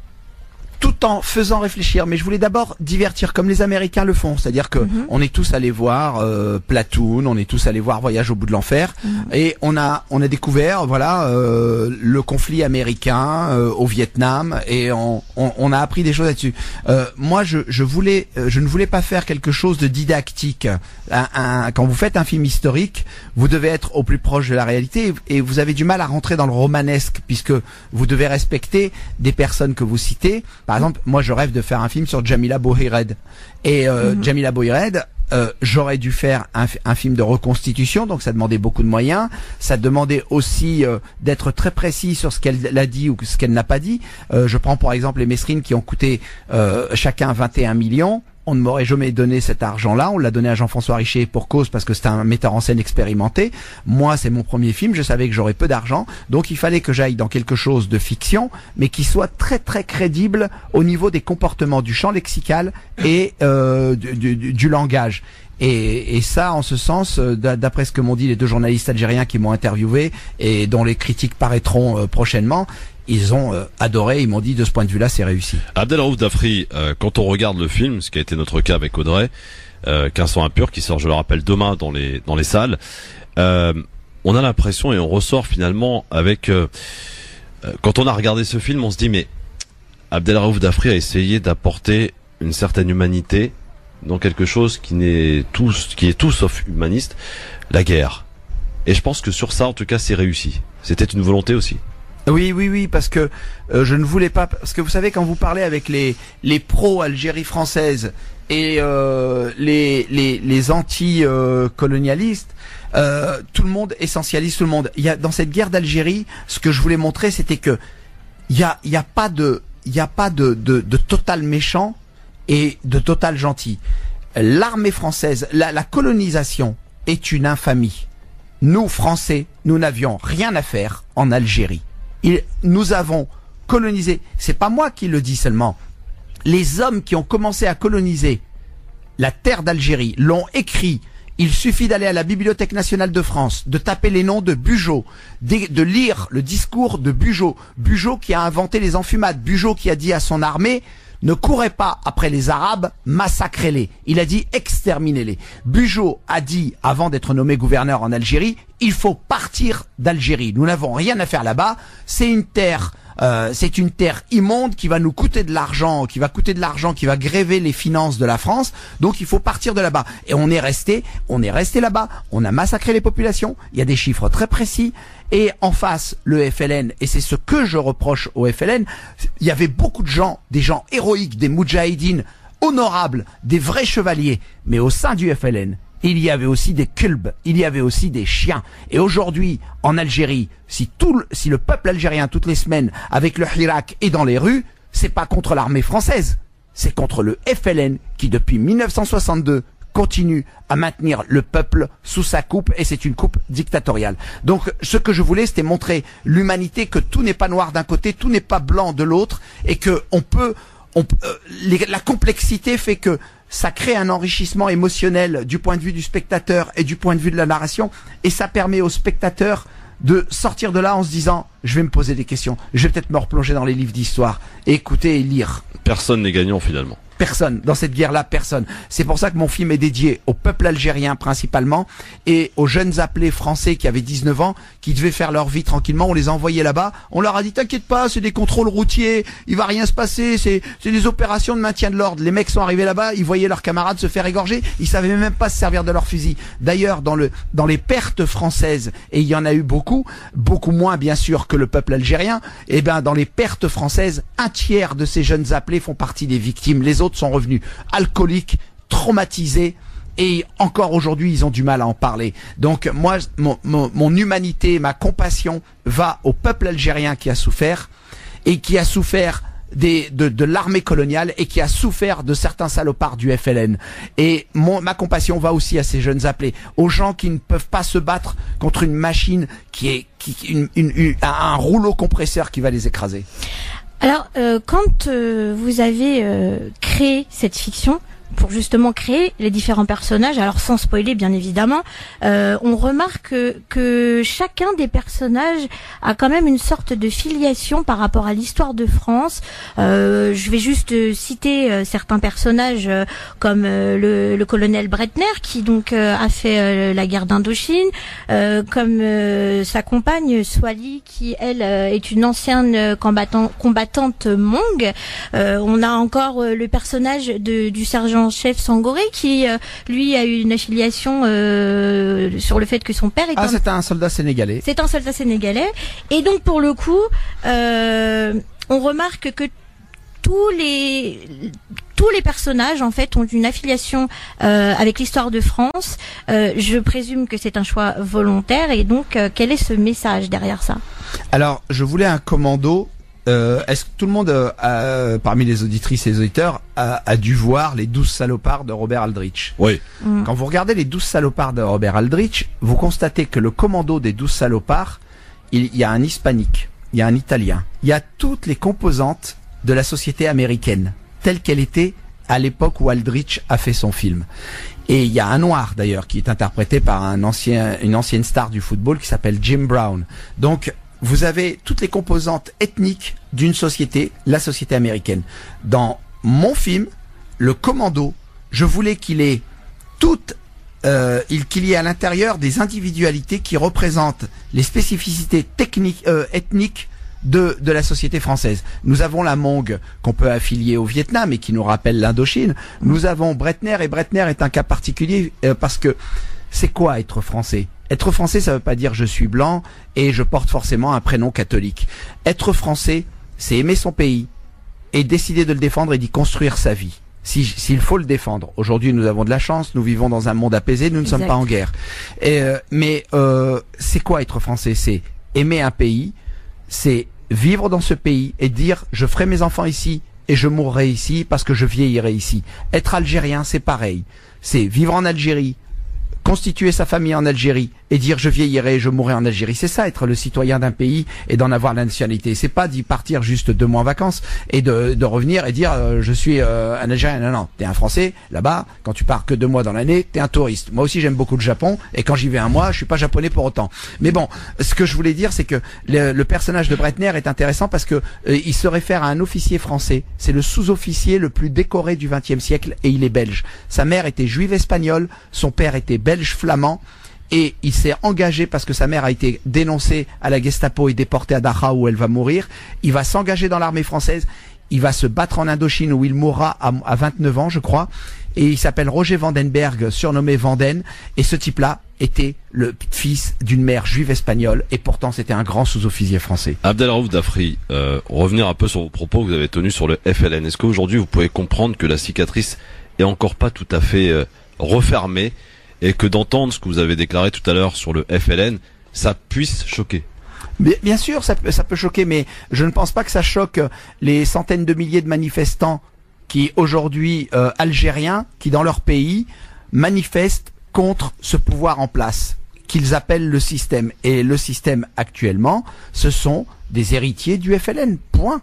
tout en faisant réfléchir, mais je voulais d'abord divertir comme les Américains le font, c'est-à-dire que mm-hmm. on est tous allés voir euh, Platoon, on est tous allés voir Voyage au bout de l'enfer, mm-hmm. et on a on a découvert voilà euh, le conflit américain euh, au Vietnam, et on, on, on a appris des choses là-dessus. Euh, moi, je je voulais euh, je ne voulais pas faire quelque chose de didactique. Un, un, quand vous faites un film historique, vous devez être au plus proche de la réalité, et vous avez du mal à rentrer dans le romanesque puisque vous devez respecter des personnes que vous citez. Par exemple, moi je rêve de faire un film sur Jamila Bouhired. Et euh, mm-hmm. Jamila Bouhired, euh, j'aurais dû faire un, un film de reconstitution, donc ça demandait beaucoup de moyens. Ça demandait aussi euh, d'être très précis sur ce qu'elle a dit ou ce qu'elle n'a pas dit. Euh, je prends par exemple les Mesrines qui ont coûté euh, chacun vingt et un millions. On ne m'aurait jamais donné cet argent-là. On l'a donné à Jean-François Richer pour cause, parce que c'est un metteur en scène expérimenté. Moi, c'est mon premier film. Je savais que j'aurais peu d'argent. Donc, il fallait que j'aille dans quelque chose de fiction, mais qui soit très, très crédible au niveau des comportements, du champ lexical et euh, du, du, du langage. Et, et ça, en ce sens, d'après ce que m'ont dit les deux journalistes algériens qui m'ont interviewé et dont les critiques paraîtront euh, prochainement, ils ont euh, adoré, ils m'ont dit de ce point de vue-là, c'est réussi. Abdelraouf Dafri, euh, quand on regarde le film, ce qui a été notre cas avec Audrey, euh, quinze cents impurs, qui sort, je le rappelle, demain dans les dans les salles, euh, on a l'impression et on ressort finalement avec euh, euh, quand on a regardé ce film, on se dit mais Abdelraouf Dafri a essayé d'apporter une certaine humanité dans quelque chose qui n'est tout, qui est tout sauf humaniste, la guerre. Et je pense que sur ça, en tout cas, c'est réussi. C'était une volonté aussi. Oui, oui, oui, parce que euh, je ne voulais pas, parce que vous savez, quand vous parlez avec les les pro Algérie française et euh, les les les anti euh, colonialistes, euh, tout le monde essentialise tout le monde. Il y a dans cette guerre d'Algérie, ce que je voulais montrer, c'était que il y a il y a pas de il y a pas de de, de total méchant et de total gentil. L'armée française, la, la colonisation est une infamie. Nous, Français, nous n'avions rien à faire en Algérie. Il, nous avons colonisé, c'est pas moi qui le dis seulement, les hommes qui ont commencé à coloniser la terre d'Algérie l'ont écrit. Il suffit d'aller à la Bibliothèque nationale de France, de taper les noms de Bugeaud, de, de lire le discours de Bugeaud. Bugeaud qui a inventé les enfumades, Bugeaud qui a dit à son armée: ne courez pas après les Arabes, massacrez-les. Il a dit exterminez-les. Bugeaud a dit, avant d'être nommé gouverneur en Algérie, il faut partir d'Algérie. Nous n'avons rien à faire là-bas. C'est une terre, euh, c'est une terre immonde qui va nous coûter de l'argent, qui va coûter de l'argent, qui va gréver les finances de la France. Donc il faut partir de là-bas. Et on est resté, on est resté là-bas. On a massacré les populations. Il y a des chiffres très précis. Et en face, le F L N, et c'est ce que je reproche au F L N, il y avait beaucoup de gens, des gens héroïques, des moudjahidines honorables, des vrais chevaliers. Mais au sein du F L N, il y avait aussi des kulbs, il y avait aussi des chiens. Et aujourd'hui, en Algérie, si tout le, si le peuple algérien, toutes les semaines, avec le Hirak, est dans les rues, c'est pas contre l'armée française, c'est contre le F L N qui, depuis mille neuf cent soixante-deux, continue à maintenir le peuple sous sa coupe, et c'est une coupe dictatoriale. Donc ce que je voulais, c'était montrer l'humanité, que tout n'est pas noir d'un côté, tout n'est pas blanc de l'autre, et que on peut, on, euh, les, la complexité fait que ça crée un enrichissement émotionnel du point de vue du spectateur et du point de vue de la narration, et ça permet au spectateur de sortir de là en se disant: je vais me poser des questions, je vais peut-être me replonger dans les livres d'histoire, et écouter et lire. Personne n'est gagnant finalement. Personne. Dans cette guerre-là, personne. C'est pour ça que mon film est dédié au peuple algérien principalement et aux jeunes appelés français qui avaient dix-neuf ans, qui devaient faire leur vie tranquillement. On les a envoyés là-bas. On leur a dit: t'inquiète pas, c'est des contrôles routiers, il va rien se passer, c'est c'est des opérations de maintien de l'ordre. Les mecs sont arrivés là-bas, ils voyaient leurs camarades se faire égorger, ils savaient même pas se servir de leur fusil. D'ailleurs, dans le dans les pertes françaises, et il y en a eu beaucoup, beaucoup moins bien sûr que le peuple algérien, et ben dans les pertes françaises, un tiers de ces jeunes appelés font partie des victimes. Les autres sont revenus alcooliques, traumatisés, et encore aujourd'hui ils ont du mal à en parler. Donc moi, mon, mon, mon humanité, ma compassion va au peuple algérien qui a souffert, et qui a souffert des, de, de l'armée coloniale, et qui a souffert de certains salopards du F L N. Et mon, ma compassion va aussi à ces jeunes appelés, aux gens qui ne peuvent pas se battre contre une machine qui est qui, une, une, une, un rouleau compresseur qui va les écraser. Alors, euh, quand euh, vous avez euh, créé cette fiction, pour justement créer les différents personnages, alors sans spoiler bien évidemment, euh, on remarque que, que chacun des personnages a quand même une sorte de filiation par rapport à l'histoire de France. Euh, je vais juste euh, citer euh, certains personnages euh, comme euh, le, le colonel Bretner qui donc euh, a fait euh, la guerre d'Indochine, euh, comme euh, sa compagne Swali qui elle euh, est une ancienne combattant, combattante Hmong. Euh, on a encore euh, le personnage de, du sergent chef Sangoré qui euh, lui a eu une affiliation euh, sur le fait que son père est ah un... c'est un soldat sénégalais c'est un soldat sénégalais, et donc pour le coup euh, on remarque que tous les tous les personnages en fait ont une affiliation euh, avec l'histoire de France. Euh, je présume que c'est un choix volontaire, et donc euh, quel est ce message derrière ça? Alors je voulais un commando. Euh, est-ce que tout le monde, euh, a, parmi les auditrices et les auditeurs, a, a dû voir les douze salopards de Robert Aldrich? Oui. Mm. Quand vous regardez les douze salopards de Robert Aldrich, vous constatez que le commando des douze salopards, il, il y a un hispanique, il y a un italien, il y a toutes les composantes de la société américaine, telle qu'elle était à l'époque où Aldrich a fait son film. Et il y a un noir d'ailleurs qui est interprété par un ancien, une ancienne star du football qui s'appelle Jim Brown. Donc vous avez toutes les composantes ethniques d'une société, la société américaine. Dans mon film, Le Commando, je voulais qu'il ait toutes euh, il, qu'il y ait à l'intérieur des individualités qui représentent les spécificités techniques, euh, ethniques de, de la société française. Nous avons la Hmong qu'on peut affilier au Vietnam et qui nous rappelle l'Indochine. Nous avons Breitner, et Breitner est un cas particulier euh, parce que c'est quoi être français ? Être français, ça veut pas dire je suis blanc et je porte forcément un prénom catholique. Être français, c'est aimer son pays et décider de le défendre et d'y construire sa vie. Si, s'il faut le défendre. Aujourd'hui, nous avons de la chance, nous vivons dans un monde apaisé, nous ne Exact. sommes pas en guerre. Et, euh, mais euh, c'est quoi être français ? C'est aimer un pays, c'est vivre dans ce pays et dire je ferai mes enfants ici et je mourrai ici parce que je vieillirai ici. Être algérien, c'est pareil. C'est vivre en Algérie, constituer sa famille en Algérie et dire je vieillirai et je mourrai en Algérie. C'est ça, être le citoyen d'un pays et d'en avoir la nationalité. C'est pas d'y partir juste deux mois en vacances et de, de revenir et dire euh, je suis euh, un Algérien. Non, non, t'es un Français. Là-bas, quand tu pars que deux mois dans l'année, t'es un touriste. Moi aussi, j'aime beaucoup le Japon et quand j'y vais un mois, je suis pas japonais pour autant. Mais bon, ce que je voulais dire, c'est que le, le personnage de Breitner est intéressant parce que euh, il se réfère à un officier français. C'est le sous-officier le plus décoré du vingtième siècle et il est belge. Sa mère était juive espagnole, son père était belge flamand. Et il s'est engagé parce que sa mère a été dénoncée à la Gestapo et déportée à Dachau où elle va mourir. Il va s'engager dans l'armée française. Il va se battre en Indochine où il mourra à, à vingt-neuf ans, je crois. Et il s'appelle Roger Vandenberg, surnommé Vanden. Et ce type-là était le fils d'une mère juive espagnole. Et pourtant, c'était un grand sous-officier français. Abdelraouf Dafri, euh, revenir un peu sur vos propos que vous avez tenus sur le F L N. Est-ce qu'aujourd'hui vous pouvez comprendre que la cicatrice est encore pas tout à fait euh, refermée et que d'entendre ce que vous avez déclaré tout à l'heure sur le F L N, ça puisse choquer? Bien, bien sûr, ça, peut- ça peut choquer, mais je ne pense pas que ça choque les centaines de milliers de manifestants qui aujourd'hui euh, algériens, qui dans leur pays manifestent contre ce pouvoir en place qu'ils appellent le système. Et le système actuellement, ce sont des héritiers du F L N. Point.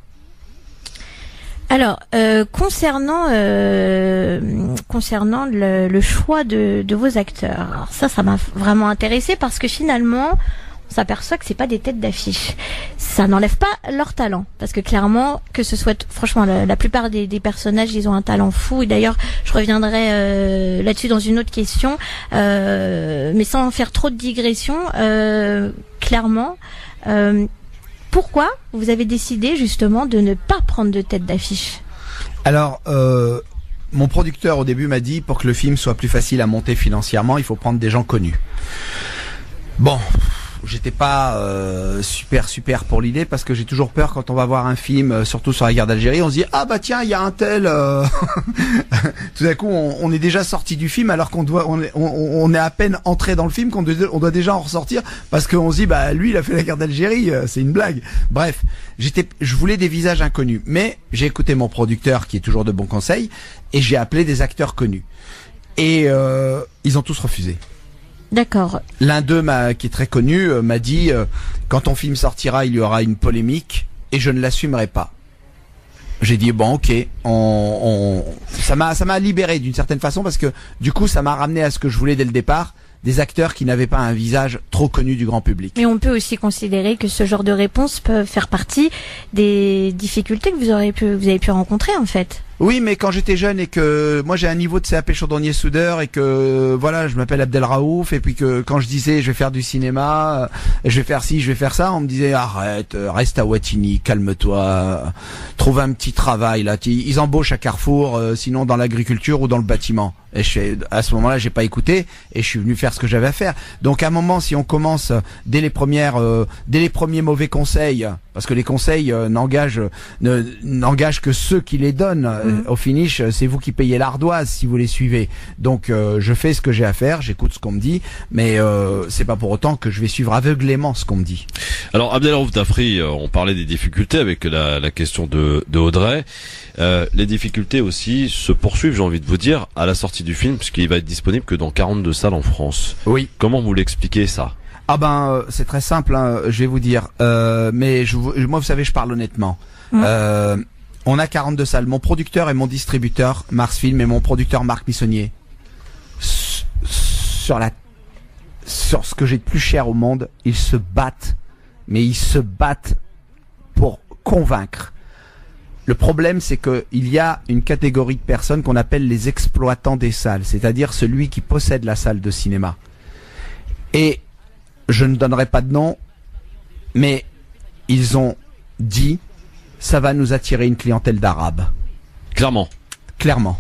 Alors, euh, concernant euh, concernant le, le choix de, de vos acteurs, alors ça, ça m'a vraiment intéressé parce que finalement, on s'aperçoit que c'est pas des têtes d'affiche. Ça n'enlève pas leur talent, parce que clairement, que ce soit, franchement, la, la plupart des, des personnages, ils ont un talent fou. Et d'ailleurs, je reviendrai euh, là-dessus dans une autre question, euh, mais sans faire trop de digression. Euh, clairement. Euh, Pourquoi vous avez décidé justement de ne pas prendre de tête d'affiche ? Alors, euh, mon producteur au début m'a dit pour que le film soit plus facile à monter financièrement, il faut prendre des gens connus. Bon, j'étais pas euh, super super pour l'idée parce que j'ai toujours peur quand on va voir un film, euh, surtout sur la guerre d'Algérie, on se dit ah bah tiens il y a un tel. Euh... Tout d'un coup on, on est déjà sorti du film alors qu'on doit on est, on, on est à peine entré dans le film qu'on doit, on doit déjà en ressortir parce qu'on se dit bah lui il a fait la guerre d'Algérie, euh, c'est une blague. Bref, j'étais, je voulais des visages inconnus, mais j'ai écouté mon producteur qui est toujours de bons conseils et j'ai appelé des acteurs connus et euh, ils ont tous refusé. D'accord. L'un d'eux, m'a, qui est très connu, euh, m'a dit euh, quand ton film sortira, il y aura une polémique et je ne l'assumerai pas. J'ai dit bon, ok, on, on, ça m'a, ça m'a libéré d'une certaine façon parce que du coup, ça m'a ramené à ce que je voulais dès le départ, des acteurs qui n'avaient pas un visage trop connu du grand public. Mais on peut aussi considérer que ce genre de réponse peut faire partie des difficultés que vous aurez pu, vous avez pu rencontrer en fait. Oui, mais quand j'étais jeune et que moi j'ai un niveau de C A P chaudronnier soudeur et que voilà, je m'appelle Abdelraouf et puis que quand je disais je vais faire du cinéma, euh, je vais faire ci, je vais faire ça, on me disait arrête, euh, reste à Wattignies, calme-toi, euh, trouve un petit travail là. Ils embauchent à Carrefour, euh, sinon dans l'agriculture ou dans le bâtiment. Et je fais, à ce moment-là, j'ai pas écouté et je suis venu faire ce que j'avais à faire. Donc à un moment, si on commence dès les premières, euh, dès les premiers mauvais conseils, parce que les conseils euh, n'engagent, ne, n'engagent que ceux qui les donnent. Mmh. Au finish, c'est vous qui payez l'ardoise si vous les suivez. Donc euh, je fais ce que j'ai à faire, j'écoute ce qu'on me dit, mais euh, c'est pas pour autant que je vais suivre aveuglément ce qu'on me dit. Alors Abdelraouf Dafri, euh, on parlait des difficultés avec la, la question de, de Audrey. Euh, les difficultés aussi se poursuivent, j'ai envie de vous dire, à la sortie du film, puisqu'il va être disponible que dans quarante-deux salles en France. Oui. Comment vous l'expliquez ça ? Ah ben euh, c'est très simple, hein, je vais vous dire. Euh, mais je, moi, vous savez, je parle honnêtement. Mmh. Euh, on a quarante-deux salles. Mon producteur et mon distributeur, Mars Film, et mon producteur Marc Missonnier, sur la, sur ce que j'ai de plus cher au monde, ils se battent, mais ils se battent pour convaincre Le problème, c'est que il y a une catégorie de personnes qu'on appelle les exploitants des salles, c'est-à-dire celui qui possède la salle de cinéma. Et je ne donnerai pas de nom, mais ils ont dit, ça va nous attirer une clientèle d'Arabes. Clairement. Clairement.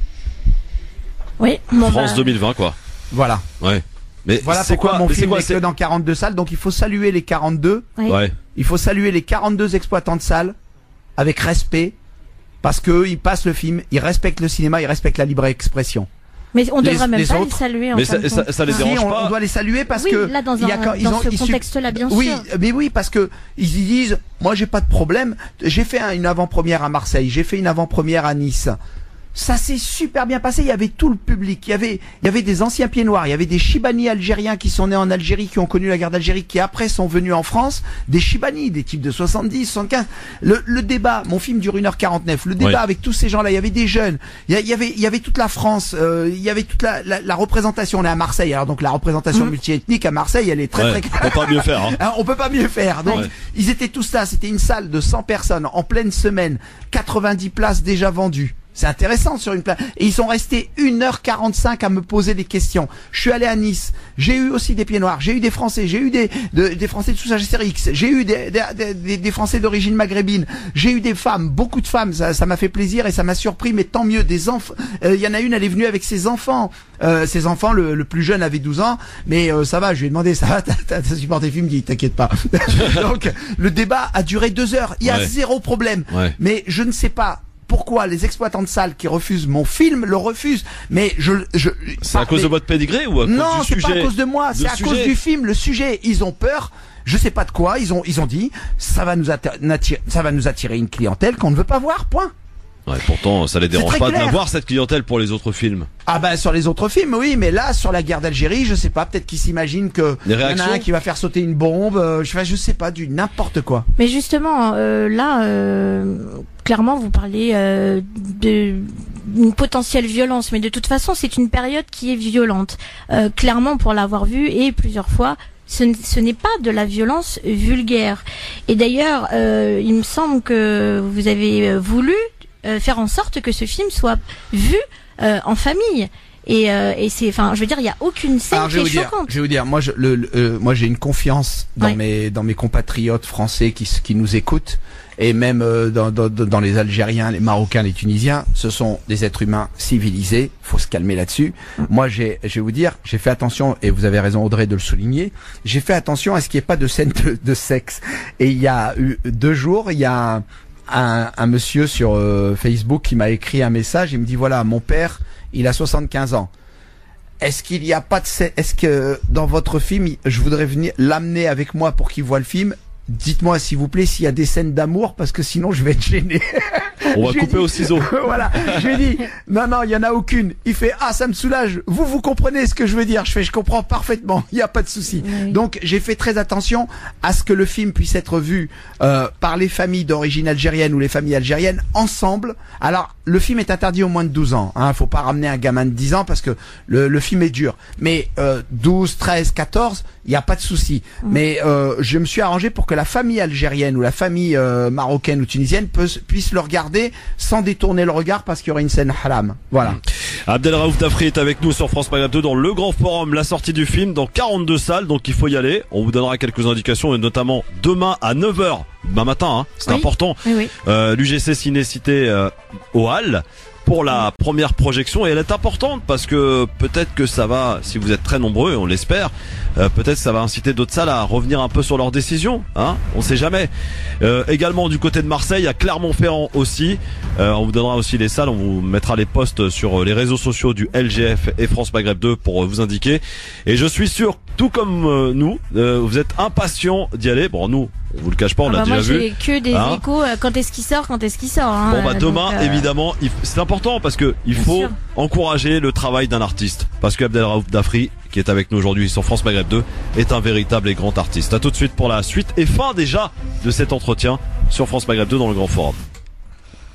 Oui. Bon, France bah... deux mille vingt, quoi. Voilà. Ouais. Mais voilà c'est pourquoi quoi, mon mais film c'est quoi, n'est c'est... que dans quarante-deux salles, donc il faut saluer les quarante-deux. Oui. Ouais. Il faut saluer les quarante-deux exploitants de salles avec respect, parce qu'eux, ils passent le film, ils respectent le cinéma, ils respectent la libre expression. Mais on Les- devrait même les pas autres- les saluer. En Mais fin ça, de ça, compte. ça les Si, dérange on, pas. on doit les saluer parce Oui, que là, dans il y a un- quand- ils dans ont, ce ils su- contexte-là, bien oui, sûr. mais oui, parce que ils y disent, moi j'ai pas de problème. J'ai fait un- une avant-première à Marseille, j'ai fait une avant-première à Nice. Ça s'est super bien passé. Il y avait tout le public. Il y avait, il y avait des anciens pieds noirs. Il y avait des Chibani algériens qui sont nés en Algérie, qui ont connu la guerre d'Algérie, qui après sont venus en France. Des Chibani, des types de soixante-dix, soixante-quinze. Le, le débat, mon film dure une heure quarante-neuf. Le débat Oui. avec tous ces gens-là, il y avait des jeunes. Il y, a- il y avait, il y avait toute la France. euh, il y avait toute la, la, la représentation. On est à Marseille. Alors donc la représentation Mhm. multiethnique à Marseille, elle est très Ouais, très. on peut pas mieux faire, hein. Hein, on peut pas mieux faire. Donc, Ouais. ils étaient tous là. C'était une salle de cent personnes en pleine semaine. quatre-vingt-dix places déjà vendues. C'est intéressant sur une place. Et ils sont restés une heure quarante-cinq à me poser des questions. Je suis allé à Nice. J'ai eu aussi des pieds noirs. J'ai eu des Français. J'ai eu des, de- des Français de sous-âge S R X. J'ai eu des, des, des, des Français d'origine maghrébine. J'ai eu des femmes, beaucoup de femmes. Ça, ça m'a fait plaisir et ça m'a surpris. Mais tant mieux. Des enfants. Il y en a une, elle est venue avec ses enfants. Euh, ses enfants, le, le plus jeune avait douze ans. Mais euh, ça va, je lui ai demandé, ça va, t'as, t'as, t'as supporté le film? Il dit, t'inquiète pas. Donc, le débat a duré deux heures. Il y a Ouais. zéro problème. Ouais. Mais je ne sais pas pourquoi les exploitants de salles qui refusent mon film le refusent. Mais je, je C'est à cause de votre pédigré ou à cause non, du c'est sujet? pas à cause de moi, de c'est à sujet cause du film, le sujet. Ils ont peur. Je sais pas de quoi. Ils ont, ils ont dit, ça va nous attirer, ça va nous attirer une clientèle qu'on ne veut pas voir. Point. Ouais, pourtant, ça les dérange très pas clair. d'avoir cette clientèle pour les autres films. Ah bah sur les autres films, oui, mais là sur la guerre d'Algérie, je sais pas, peut-être qu'ils s'imaginent que Les y en a réactions un qui va faire sauter une bombe. Euh, je, je sais pas, du n'importe quoi. Mais justement, euh, là, euh, clairement, vous parlez euh, de une potentielle violence, mais de toute façon, c'est une période qui est violente. Euh, clairement, pour l'avoir vu et plusieurs fois, ce, n- ce n'est pas de la violence vulgaire. Et d'ailleurs, euh, il me semble que vous avez euh, voulu euh, faire en sorte que ce film soit vu euh, en famille. Et, euh, et c'est, enfin, je veux dire, il y a aucune scène Alors, qui je vais est vous dire, choquante. je vais vous dire, moi, je, le, le- euh, moi, j'ai une confiance dans Ouais. mes, dans mes compatriotes français qui, s- qui nous écoutent, et même euh, dans, dans, dans les Algériens, les Marocains, les Tunisiens. Ce sont des êtres humains civilisés. Faut se calmer là-dessus. Moi, j'ai, je vais vous dire, j'ai fait attention, et vous avez raison, Audrey, de le souligner. J'ai fait attention à ce qu'il n'y ait pas de scène de, de sexe. Et il y a eu deux jours, il y a un, un, un monsieur sur euh, Facebook qui m'a écrit un message. Il me dit voilà, mon père, il a soixante-quinze ans. Est-ce qu'il n'y a pas de scè- est-ce que dans votre film, je voudrais venir l'amener avec moi pour qu'il voit le film? Dites-moi s'il vous plaît s'il y a des scènes d'amour parce que sinon je vais être gêné. On va Je lui ai couper dit- au ciseau. Voilà, je lui ai dit non non, il y en a aucune. Il fait ah ça me soulage. Vous vous comprenez ce que je veux dire? Je fais je comprends parfaitement. Il y a pas de souci. Oui. Donc j'ai fait très attention à ce que le film puisse être vu euh, par les familles d'origine algérienne ou les familles algériennes ensemble. Alors le film est interdit aux moins de douze ans. Hein, faut pas ramener un gamin de dix ans parce que le, le film est dur. Mais euh, douze, treize, quatorze, il y a pas de souci. Mais euh, je me suis arrangé pour que la famille algérienne ou la famille euh, marocaine ou tunisienne peut, puisse le regarder sans détourner le regard parce qu'il y aurait une scène haram. Voilà. Abdelraouf Dafri est avec nous sur France Maghreb deux dans le Grand Forum, la sortie du film dans quarante-deux salles, donc il faut y aller. On vous donnera quelques indications et notamment demain à neuf heures, demain matin, hein, c'est Oui. important, Oui, oui. euh, l'U G C Ciné-Cité euh, au Halles pour la première projection, et elle est importante parce que peut-être que ça va, si vous êtes très nombreux, on l'espère, euh, peut-être ça va inciter d'autres salles à revenir un peu sur leurs décisions, hein, on sait jamais. Euh, également du côté de Marseille, à Clermont-Ferrand aussi, euh, on vous donnera aussi les salles, on vous mettra les posts sur les réseaux sociaux du L G F et France Maghreb deux pour vous indiquer. Et je suis sûr, tout comme euh, nous, euh, vous êtes impatients d'y aller. Bon, nous, on vous le cache pas, on Ah l'a bah déjà moi, vu. j'ai que des Hein échos. euh, Quand est-ce qu'il sort? Quand est-ce qu'il sort hein, Bon bah euh, demain donc, euh, évidemment il f- c'est important parce que il Bien faut sûr. encourager le travail d'un artiste parce que Abdelraouf Dafri qui est avec nous aujourd'hui sur France Maghreb deux est un véritable et grand artiste. À tout de suite pour la suite et fin déjà de cet entretien sur France Maghreb deux dans le Grand Forum.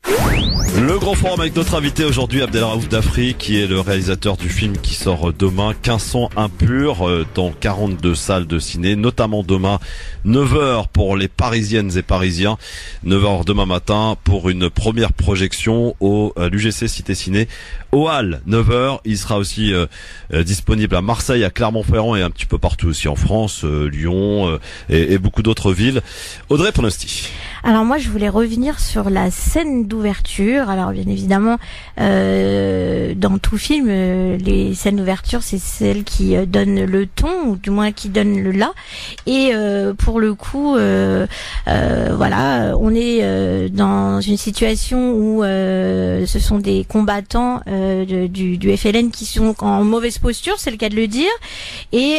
Le grand forum avec notre invité aujourd'hui, Abdelraouf Dafri, qui est le réalisateur du film qui sort demain, quinze cents impurs, dans quarante-deux salles de ciné, notamment demain, neuf heures pour les Parisiennes et Parisiens, neuf heures demain matin pour une première projection au l'U G C Cité Ciné, au Halles, neuf heures. Il sera aussi euh, disponible à Marseille, à Clermont-Ferrand et un petit peu partout aussi en France, euh, Lyon euh, et, et beaucoup d'autres villes. Audrey Pronosti. Alors moi, je voulais revenir sur la scène d'ouverture. Alors bien évidemment, euh, dans tout film, euh, les scènes d'ouverture, c'est celles qui euh, donnent le ton, ou du moins qui donnent le là. Et euh, pour le coup, euh, euh, voilà, on est euh, dans une situation où euh, ce sont des combattants euh, de, du, du F L N qui sont en mauvaise posture, c'est le cas de le dire. Et,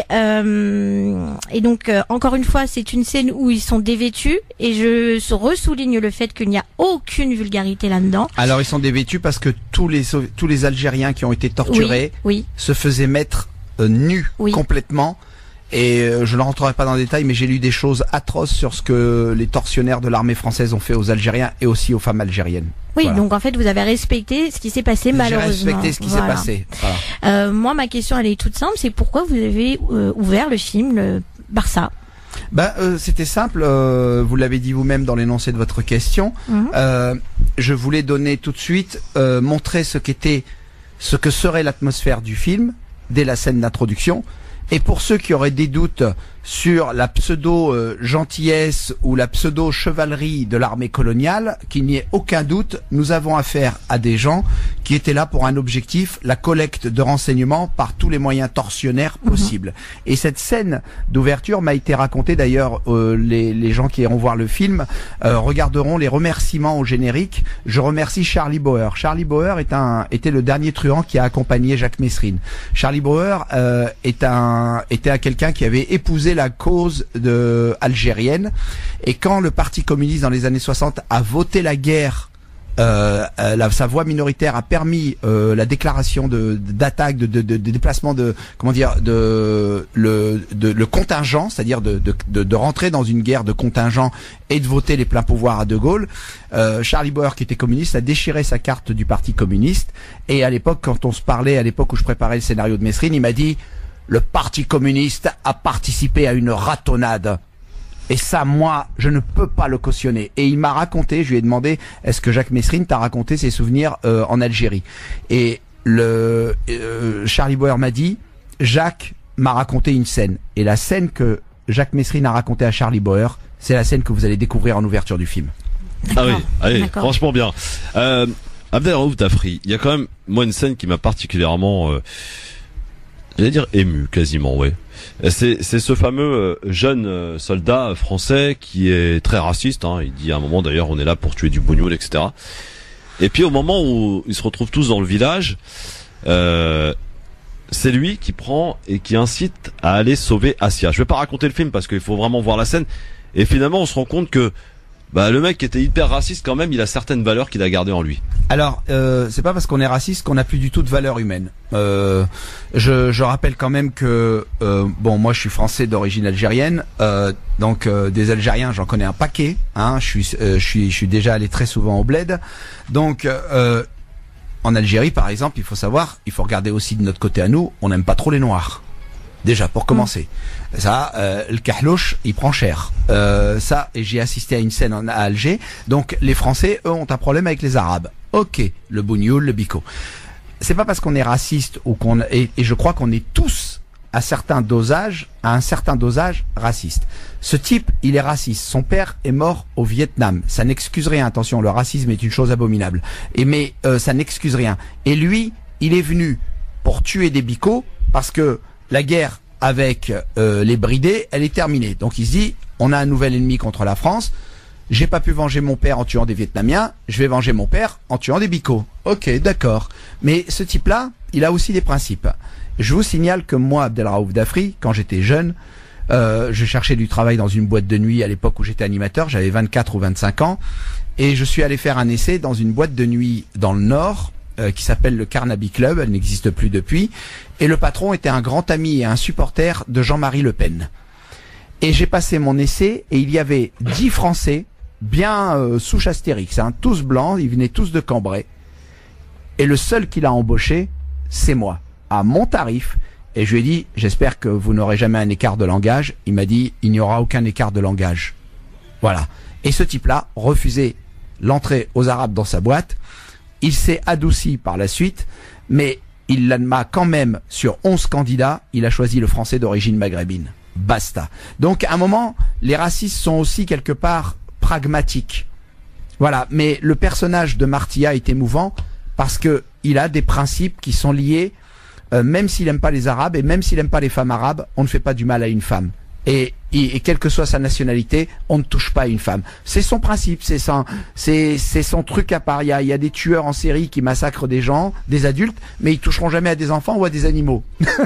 euh, et donc, euh, encore une fois, c'est une scène où ils sont dévêtus, et je ressouligne le fait qu'il n'y a aucune vulgarité là-dedans. Alors ils sont dévêtus parce que tous les tous les Algériens qui ont été torturés oui, oui. se faisaient mettre euh, nus oui. complètement. Et euh, je ne rentrerai pas dans le détail, mais j'ai lu des choses atroces sur ce que les tortionnaires de l'armée française ont fait aux Algériens et aussi aux femmes algériennes. Oui, voilà. Donc en fait, vous avez respecté ce qui s'est passé malheureusement. J'ai respecté ce qui voilà. s'est passé. Voilà. Euh, moi, ma question, elle est toute simple. C'est pourquoi vous avez euh, ouvert le film le Barça? Ben, euh, c'était simple, euh, vous l'avez dit vous-même dans l'énoncé de votre question. Mmh. Euh, je voulais donner tout de suite, euh, montrer ce qu'était, ce que serait l'atmosphère du film dès la scène d'introduction. Et pour ceux qui auraient des doutes sur la pseudo-gentillesse euh, ou la pseudo-chevalerie de l'armée coloniale, qu'il n'y ait aucun doute, nous avons affaire à des gens qui étaient là pour un objectif, la collecte de renseignements par tous les moyens tortionnaires possibles. Mmh. Et cette scène d'ouverture m'a été racontée, d'ailleurs, euh, les, les gens qui iront voir le film euh, regarderont les remerciements au générique. Je remercie Charlie Bauer. Charlie Bauer est un, était le dernier truand qui a accompagné Jacques Messrine. Charlie Bauer euh, est un, était un quelqu'un qui avait épousé la cause de, algérienne, et quand le Parti communiste dans les années soixante a voté la guerre, euh, la, sa voix minoritaire a permis euh, la déclaration de d'attaque, de, de, de, de déplacement de comment dire de le de, le contingent, c'est-à-dire de, de, de, de rentrer dans une guerre de contingent et de voter les pleins pouvoirs à De Gaulle. Euh, Charlie Bauer, qui était communiste, a déchiré sa carte du Parti communiste, et à l'époque, quand on se parlait, à l'époque où je préparais le scénario de Messrine, il m'a dit: le Parti communiste a participé à une ratonnade. Et ça, moi, je ne peux pas le cautionner. Et il m'a raconté, je lui ai demandé, est-ce que Jacques Messrine t'a raconté ses souvenirs euh, en Algérie? Et le euh, Charlie Bauer m'a dit, Jacques m'a raconté une scène. Et la scène que Jacques Messrine a racontée à Charlie Bauer, c'est la scène que vous allez découvrir en ouverture du film. Ah oui, allez, franchement bien. Euh, Abdelraouf Dafri, il y a quand même, moi, une scène qui m'a particulièrement... Euh, J'allais dire ému, quasiment, ouais. C'est, c'est ce fameux jeune soldat français qui est très raciste, hein. Il dit à un moment, d'ailleurs, on est là pour tuer du bougnoul, et cetera. Et puis au moment où ils se retrouvent tous dans le village, euh, c'est lui qui prend et qui incite à aller sauver Asia. Je vais pas raconter le film parce qu'il faut vraiment voir la scène. Et finalement, on se rend compte que bah le mec qui était hyper raciste, quand même, il a certaines valeurs qu'il a gardées en lui. Alors, euh, c'est pas parce qu'on est raciste qu'on n'a plus du tout de valeurs humaines. Euh, je, je rappelle quand même que euh, bon, moi, je suis français d'origine algérienne, euh, donc euh, des Algériens, j'en connais un paquet. Hein, je suis, euh, je suis, je suis déjà allé très souvent au bled. Donc, euh, en Algérie, par exemple, il faut savoir, il faut regarder aussi de notre côté à nous, on n'aime pas trop les Noirs. Déjà, pour commencer. Mmh. Ça, euh, le kahlouch, il prend cher. Euh, ça, et j'ai assisté à une scène en, à Alger. Donc, les Français, eux, ont un problème avec les Arabes. Ok, le bougnoul, le bico. C'est pas parce qu'on est raciste ou qu'on et, et je crois qu'on est tous à certains dosages, à un certain dosage raciste. Ce type, il est raciste. Son père est mort au Vietnam. Ça n'excuse rien. Attention, le racisme est une chose abominable. Et mais euh, ça n'excuse rien. Et lui, il est venu pour tuer des bicots parce que la guerre avec euh, les bridés, elle est terminée. Donc il se dit, on a un nouvel ennemi contre la France. J'ai pas pu venger mon père en tuant des Vietnamiens, je vais venger mon père en tuant des bicots. Ok, d'accord. Mais ce type-là, il a aussi des principes. Je vous signale que moi, Abdelraouf Dafri, quand j'étais jeune, euh, je cherchais du travail dans une boîte de nuit à l'époque où j'étais animateur, j'avais vingt-quatre ou vingt-cinq ans, et je suis allé faire un essai dans une boîte de nuit dans le Nord, Euh, qui s'appelle le Carnaby Club, elle n'existe plus depuis, et le patron était un grand ami et un supporter de Jean-Marie Le Pen. Et j'ai passé mon essai, et il y avait dix Français bien euh, souche Astérix, hein, tous blancs, ils venaient tous de Cambrai. Et le seul qui l'a embauché, c'est moi, à mon tarif. Et je lui ai dit, j'espère que vous n'aurez jamais un écart de langage. Il m'a dit, il n'y aura aucun écart de langage. Voilà. Et ce type-là refusait l'entrée aux Arabes dans sa boîte. Il s'est adouci par la suite, mais il m'a quand même, sur onze candidats, il a choisi le français d'origine maghrébine. Basta. Donc, à un moment, les racistes sont aussi quelque part pragmatiques. Voilà. Mais le personnage de Martia est émouvant parce que il a des principes qui sont liés, euh, même s'il aime pas les Arabes et même s'il aime pas les femmes arabes, on ne fait pas du mal à une femme. Et, et, et quelle que soit sa nationalité, on ne touche pas à une femme. C'est son principe, c'est son, c'est, c'est son truc à part. Il y a, il y a des tueurs en série qui massacrent des gens, des adultes, mais ils toucheront jamais à des enfants ou à des animaux.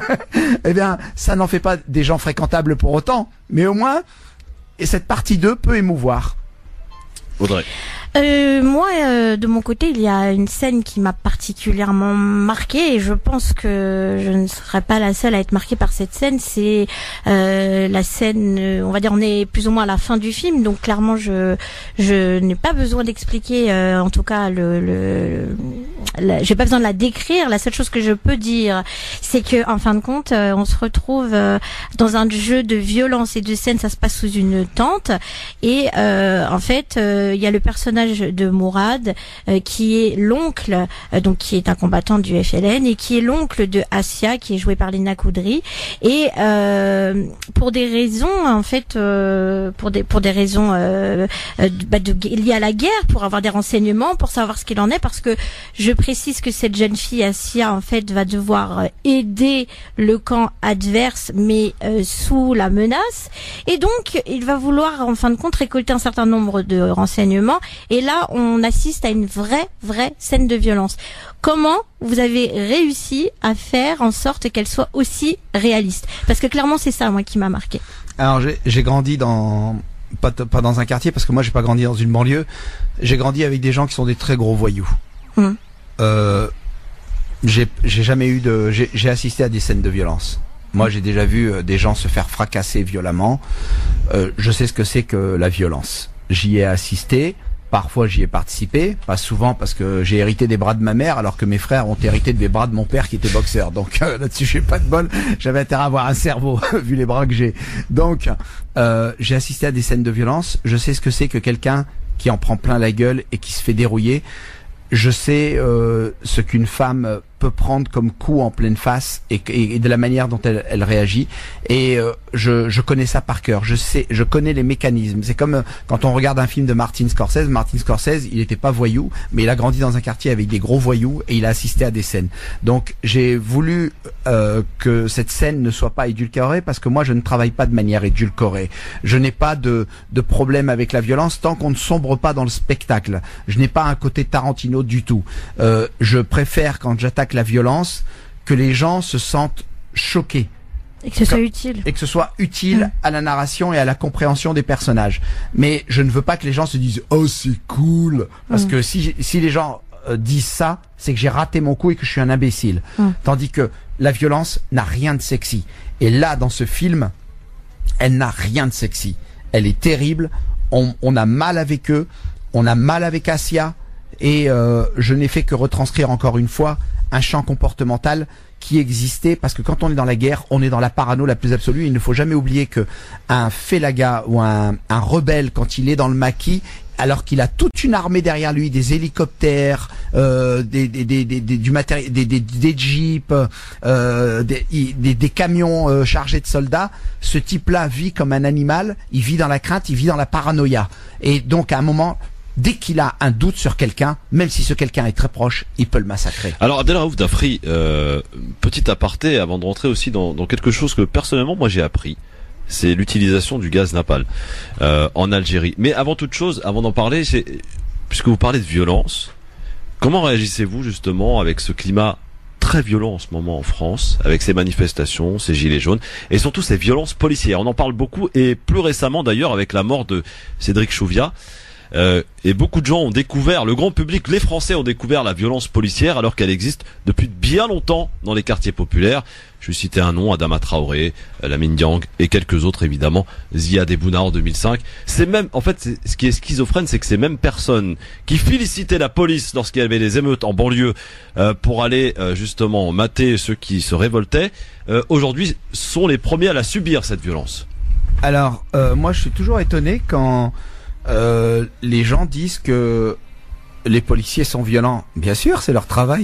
Eh bien, ça n'en fait pas des gens fréquentables pour autant, mais au moins, et cette partie deux peut émouvoir. Audrey. Euh, moi, euh, de mon côté, il y a une scène qui m'a particulièrement marquée et je pense que je ne serai pas la seule à être marquée par cette scène. C'est euh, la scène, euh, on va dire, on est plus ou moins à la fin du film, donc clairement, je je n'ai pas besoin d'expliquer, euh, en tout cas, le, le, le j'ai pas besoin de la décrire. La seule chose que je peux dire, c'est que, en fin de compte, euh, on se retrouve euh, dans un jeu de violence et de scène. Ça se passe sous une tente et euh, en fait, euh, il y a le personnage de Mourad euh, qui est l'oncle, euh, donc qui est un combattant du F L N et qui est l'oncle de Assia qui est joué par Lina Koudry et euh, pour des raisons en fait euh, pour des pour des raisons euh, euh, bah, de, liées à la guerre, pour avoir des renseignements, pour savoir ce qu'il en est, parce que je précise que cette jeune fille Assia en fait va devoir aider le camp adverse mais euh, sous la menace, et donc il va vouloir en fin de compte récolter un certain nombre de renseignements. Et là, on assiste à une vraie, vraie scène de violence. Comment vous avez réussi à faire en sorte qu'elle soit aussi réaliste? Parce que clairement, c'est ça, moi, qui m'a marqué. Alors, j'ai, j'ai grandi dans, pas, pas dans un quartier, parce que moi, j'ai pas grandi dans une banlieue. J'ai grandi avec des gens qui sont des très gros voyous. Mmh. Euh, j'ai, j'ai jamais eu de, j'ai, j'ai assisté à des scènes de violence. Moi, j'ai déjà vu euh, des gens se faire fracasser violemment. Euh, je sais ce que c'est que la violence. J'y ai assisté. Parfois j'y ai participé, pas souvent parce que j'ai hérité des bras de ma mère alors que mes frères ont hérité des bras de mon père qui était boxeur. Donc euh, là-dessus j'ai pas de bol, j'avais intérêt à avoir un cerveau vu les bras que j'ai. Donc euh, j'ai assisté à des scènes de violence, je sais ce que c'est que quelqu'un qui en prend plein la gueule et qui se fait dérouiller. Je sais euh, ce qu'une femme peut prendre comme coup en pleine face et, et, et de la manière dont elle, elle réagit. Et euh, je, je connais ça par cœur. Je sais, je connais les mécanismes. C'est comme euh, quand on regarde un film de Martin Scorsese. Martin Scorsese, il n'était pas voyou, mais il a grandi dans un quartier avec des gros voyous et il a assisté à des scènes. Donc j'ai voulu euh, que cette scène ne soit pas édulcorée parce que moi je ne travaille pas de manière édulcorée. Je n'ai pas de, de problème avec la violence tant qu'on ne sombre pas dans le spectacle. Je n'ai pas un côté Tarantino du tout. Euh, je préfère quand j'attaque la violence que les gens se sentent choqués et que ce soit utile et que ce soit utile mmh. à la narration et à la compréhension des personnages. Mais je ne veux pas que les gens se disent oh c'est cool parce mmh. que si si les gens euh, disent ça, c'est que j'ai raté mon coup et que je suis un imbécile. Mmh. Tandis que la violence n'a rien de sexy. Et là dans ce film, elle n'a rien de sexy. Elle est terrible. On, on a mal avec eux. On a mal avec Assia. Et euh, je n'ai fait que retranscrire encore une fois un champ comportemental qui existait, parce que quand on est dans la guerre, on est dans la parano la plus absolue. Il ne faut jamais oublier que un félaga ou un, un rebelle, quand il est dans le maquis, alors qu'il a toute une armée derrière lui, des hélicoptères, euh, des, des, des, des, du matériel, des, des, des jeeps, euh, des, des, des camions euh, chargés de soldats, ce type-là vit comme un animal. Il vit dans la crainte, il vit dans la paranoïa. Et donc, à un moment, dès qu'il a un doute sur quelqu'un, même si ce quelqu'un est très proche, il peut le massacrer. Alors Abdelraouf Dafri, euh, petit aparté avant de rentrer aussi dans, dans quelque chose que personnellement moi j'ai appris, c'est l'utilisation du gaz napalm euh, en Algérie. Mais avant toute chose, avant d'en parler, c'est, puisque vous parlez de violence, comment réagissez-vous justement avec ce climat très violent en ce moment en France, avec ces manifestations, ces gilets jaunes, et surtout ces violences policières? On en parle beaucoup, et plus récemment d'ailleurs avec la mort de Cédric Chouviat. Euh, et beaucoup de gens ont découvert, le grand public, les Français ont découvert la violence policière alors qu'elle existe depuis bien longtemps dans les quartiers populaires. Je vais citer un nom, Adama Traoré, Lamine Diang et quelques autres évidemment, Ziad Ebouna en deux mille cinq. C'est même, en fait, ce qui est schizophrène, c'est que ces mêmes personnes qui félicitaient la police lorsqu'il y avait des émeutes en banlieue euh, pour aller euh, justement mater ceux qui se révoltaient, euh, aujourd'hui sont les premiers à la subir, cette violence. Alors, euh, moi je suis toujours étonné quand euh, les gens disent que les policiers sont violents. Bien sûr, c'est leur travail.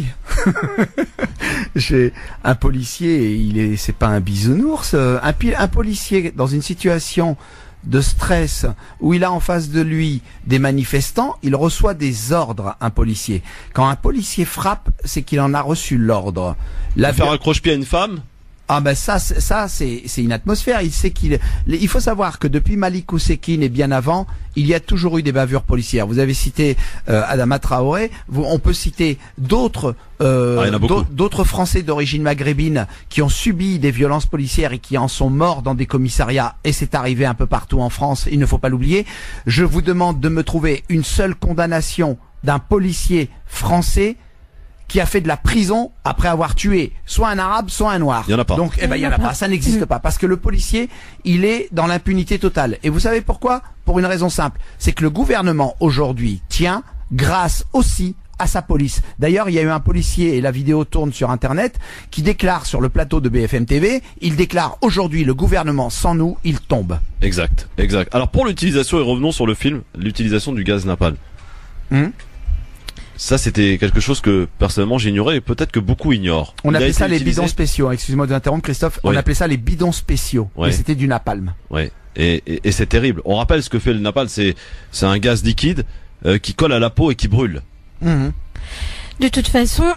J'ai un policier, il est, c'est pas un bisounours. Un, un policier dans une situation de stress où il a en face de lui des manifestants, il reçoit des ordres. Un policier. Quand un policier frappe, c'est qu'il en a reçu l'ordre. La faire un croche-pied à une femme. Ah ben ça, ça c'est c'est une atmosphère. Il sait qu'il. Il faut savoir que depuis Malik Oussekine et bien avant, il y a toujours eu des bavures policières. Vous avez cité euh, Adama Traoré. Vous, on peut citer d'autres euh, ah, d'autres Français d'origine maghrébine qui ont subi des violences policières et qui en sont morts dans des commissariats. Et c'est arrivé un peu partout en France. Il ne faut pas l'oublier. Je vous demande de me trouver une seule condamnation d'un policier français qui a fait de la prison après avoir tué soit un arabe, soit un noir. Il y en a pas. Donc, eh ben, il y en a pas. Ça n'existe pas. Parce que le policier, il est dans l'impunité totale. Et vous savez pourquoi? Pour une raison simple. C'est que le gouvernement, aujourd'hui, tient grâce aussi à sa police. D'ailleurs, il y a eu un policier, et la vidéo tourne sur Internet, qui déclare sur le plateau de B F M T V, il déclare aujourd'hui, le gouvernement, sans nous, il tombe. Exact, exact. Alors, pour l'utilisation, et revenons sur le film, l'utilisation du gaz napalm. Hum Ça, c'était quelque chose que personnellement j'ignorais et peut-être que beaucoup ignorent. On Il appelait ça utilisé... les bidons spéciaux. Excusez-moi de t'interrompre, Christophe. Oui. On appelait ça les bidons spéciaux. Oui. Et c'était du napalm. Ouais. Et, et, et c'est terrible. On rappelle ce que fait le napalm, c'est c'est un gaz liquide euh, qui colle à la peau et qui brûle. Mmh. De toute façon,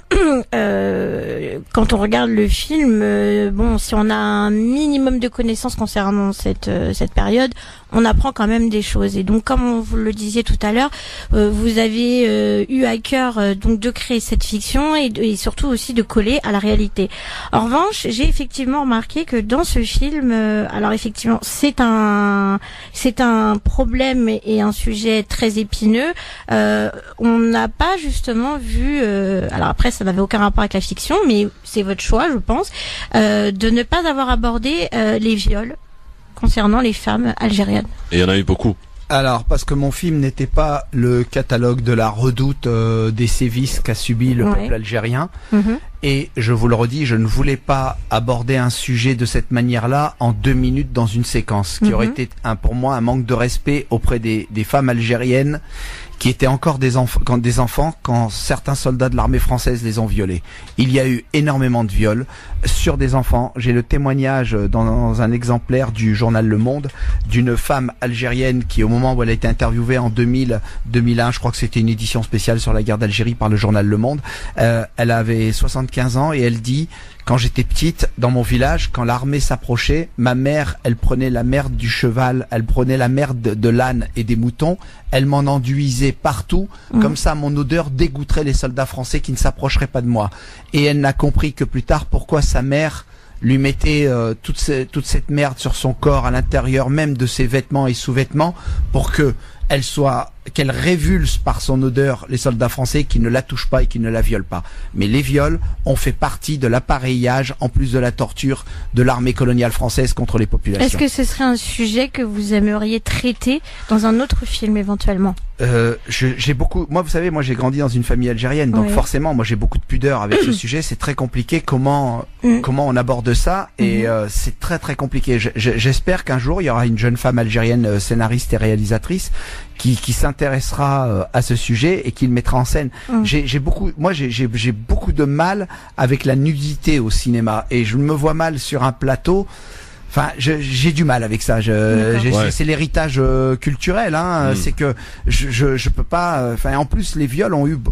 euh, quand on regarde le film, euh, bon, si on a un minimum de connaissances concernant cette euh, cette période, on apprend quand même des choses. Et donc, comme vous le disiez tout à l'heure, euh, vous avez euh, eu à cœur euh, donc de créer cette fiction et, et surtout aussi de coller à la réalité. En revanche, j'ai effectivement remarqué que dans ce film, euh, alors effectivement, c'est un c'est un problème et un sujet très épineux. Euh, on n'a pas justement vu Euh, alors après, ça n'avait aucun rapport avec la fiction, mais c'est votre choix, je pense, euh, de ne pas avoir abordé euh, les viols concernant les femmes algériennes. Et il y en a eu beaucoup. Alors, parce que mon film n'était pas le catalogue de la redoute euh, des sévices qu'a subi le ouais. peuple algérien. Mmh. Et je vous le redis, je ne voulais pas aborder un sujet de cette manière-là en deux minutes dans une séquence, qui mmh. aurait été un, pour moi un manque de respect auprès des, des femmes algériennes qui étaient encore des, enf quand, des enfants quand certains soldats de l'armée française les ont violés. Il y a eu énormément de viols sur des enfants. J'ai le témoignage dans, dans un exemplaire du journal Le Monde d'une femme algérienne qui, au moment où elle a été interviewée en deux mille, deux mille un, je crois que c'était une édition spéciale sur la guerre d'Algérie par le journal Le Monde, euh, elle avait soixante-quinze ans et elle dit: quand j'étais petite, dans mon village, quand l'armée s'approchait, ma mère, elle prenait la merde du cheval, elle prenait la merde de, de l'âne et des moutons, elle m'en enduisait partout, mmh. comme ça mon odeur dégoûterait les soldats français qui ne s'approcheraient pas de moi. Et elle n'a compris que plus tard pourquoi sa mère lui mettait euh, toute, ces, toute cette merde sur son corps, à l'intérieur même de ses vêtements et sous-vêtements, pour que elle soit, qu'elle révulse par son odeur les soldats français qui ne la touchent pas et qui ne la violent pas. Mais les viols ont fait partie de l'appareillage, en plus de la torture, de l'armée coloniale française contre les populations. Est-ce que ce serait un sujet que vous aimeriez traiter dans un autre film éventuellement? Euh, j'ai beaucoup, moi vous savez, moi j'ai grandi dans une famille algérienne, donc oui. forcément moi j'ai beaucoup de pudeur avec ce sujet. C'est très compliqué comment mm. comment on aborde ça et mm-hmm. euh, c'est très très compliqué. J'espère qu'un jour il y aura une jeune femme algérienne scénariste et réalisatrice qui qui s'intéressera euh, à ce sujet et qui le mettra en scène. Mm. J'ai beaucoup, moi j'ai j'ai beaucoup de mal avec la nudité au cinéma et je me vois mal sur un plateau. Enfin, j'ai du mal avec ça. Ouais. C'est l'héritage euh, culturel. Hein. Mm. C'est que je, je je peux pas. Enfin, en plus, les viols ont eu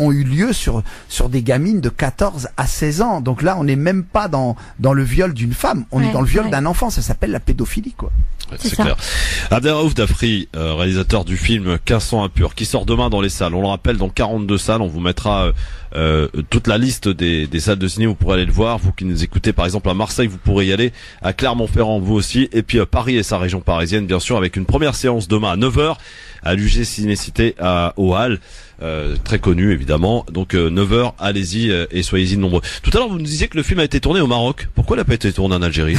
ont eu lieu sur sur des gamines de quatorze à seize ans. Donc là, on n'est même pas dans dans le viol d'une femme, on ouais, est dans le viol ouais. d'un enfant. Ça s'appelle la pédophilie, quoi. Ouais, C'est c'est ça. clair. Abdelraouf Dafri, euh, réalisateur du film Qu'un sang impur, qui sort demain dans les salles. On le rappelle, dans quarante-deux salles. On vous mettra euh, euh, toute la liste des, des salles de ciné. Vous pourrez aller le voir. Vous qui nous écoutez, par exemple à Marseille, vous pourrez y aller. À Clermont-Ferrand, vous aussi. Et puis euh, Paris et sa région parisienne, bien sûr, avec une première séance demain à neuf heures à l'U G Cinécité à aux Halles. Euh, très connu évidemment, donc euh, neuf heures, allez-y euh, et soyez-y nombreux. Tout à l'heure vous nous disiez que le film a été tourné au Maroc, pourquoi il n'a pas été tourné en Algérie?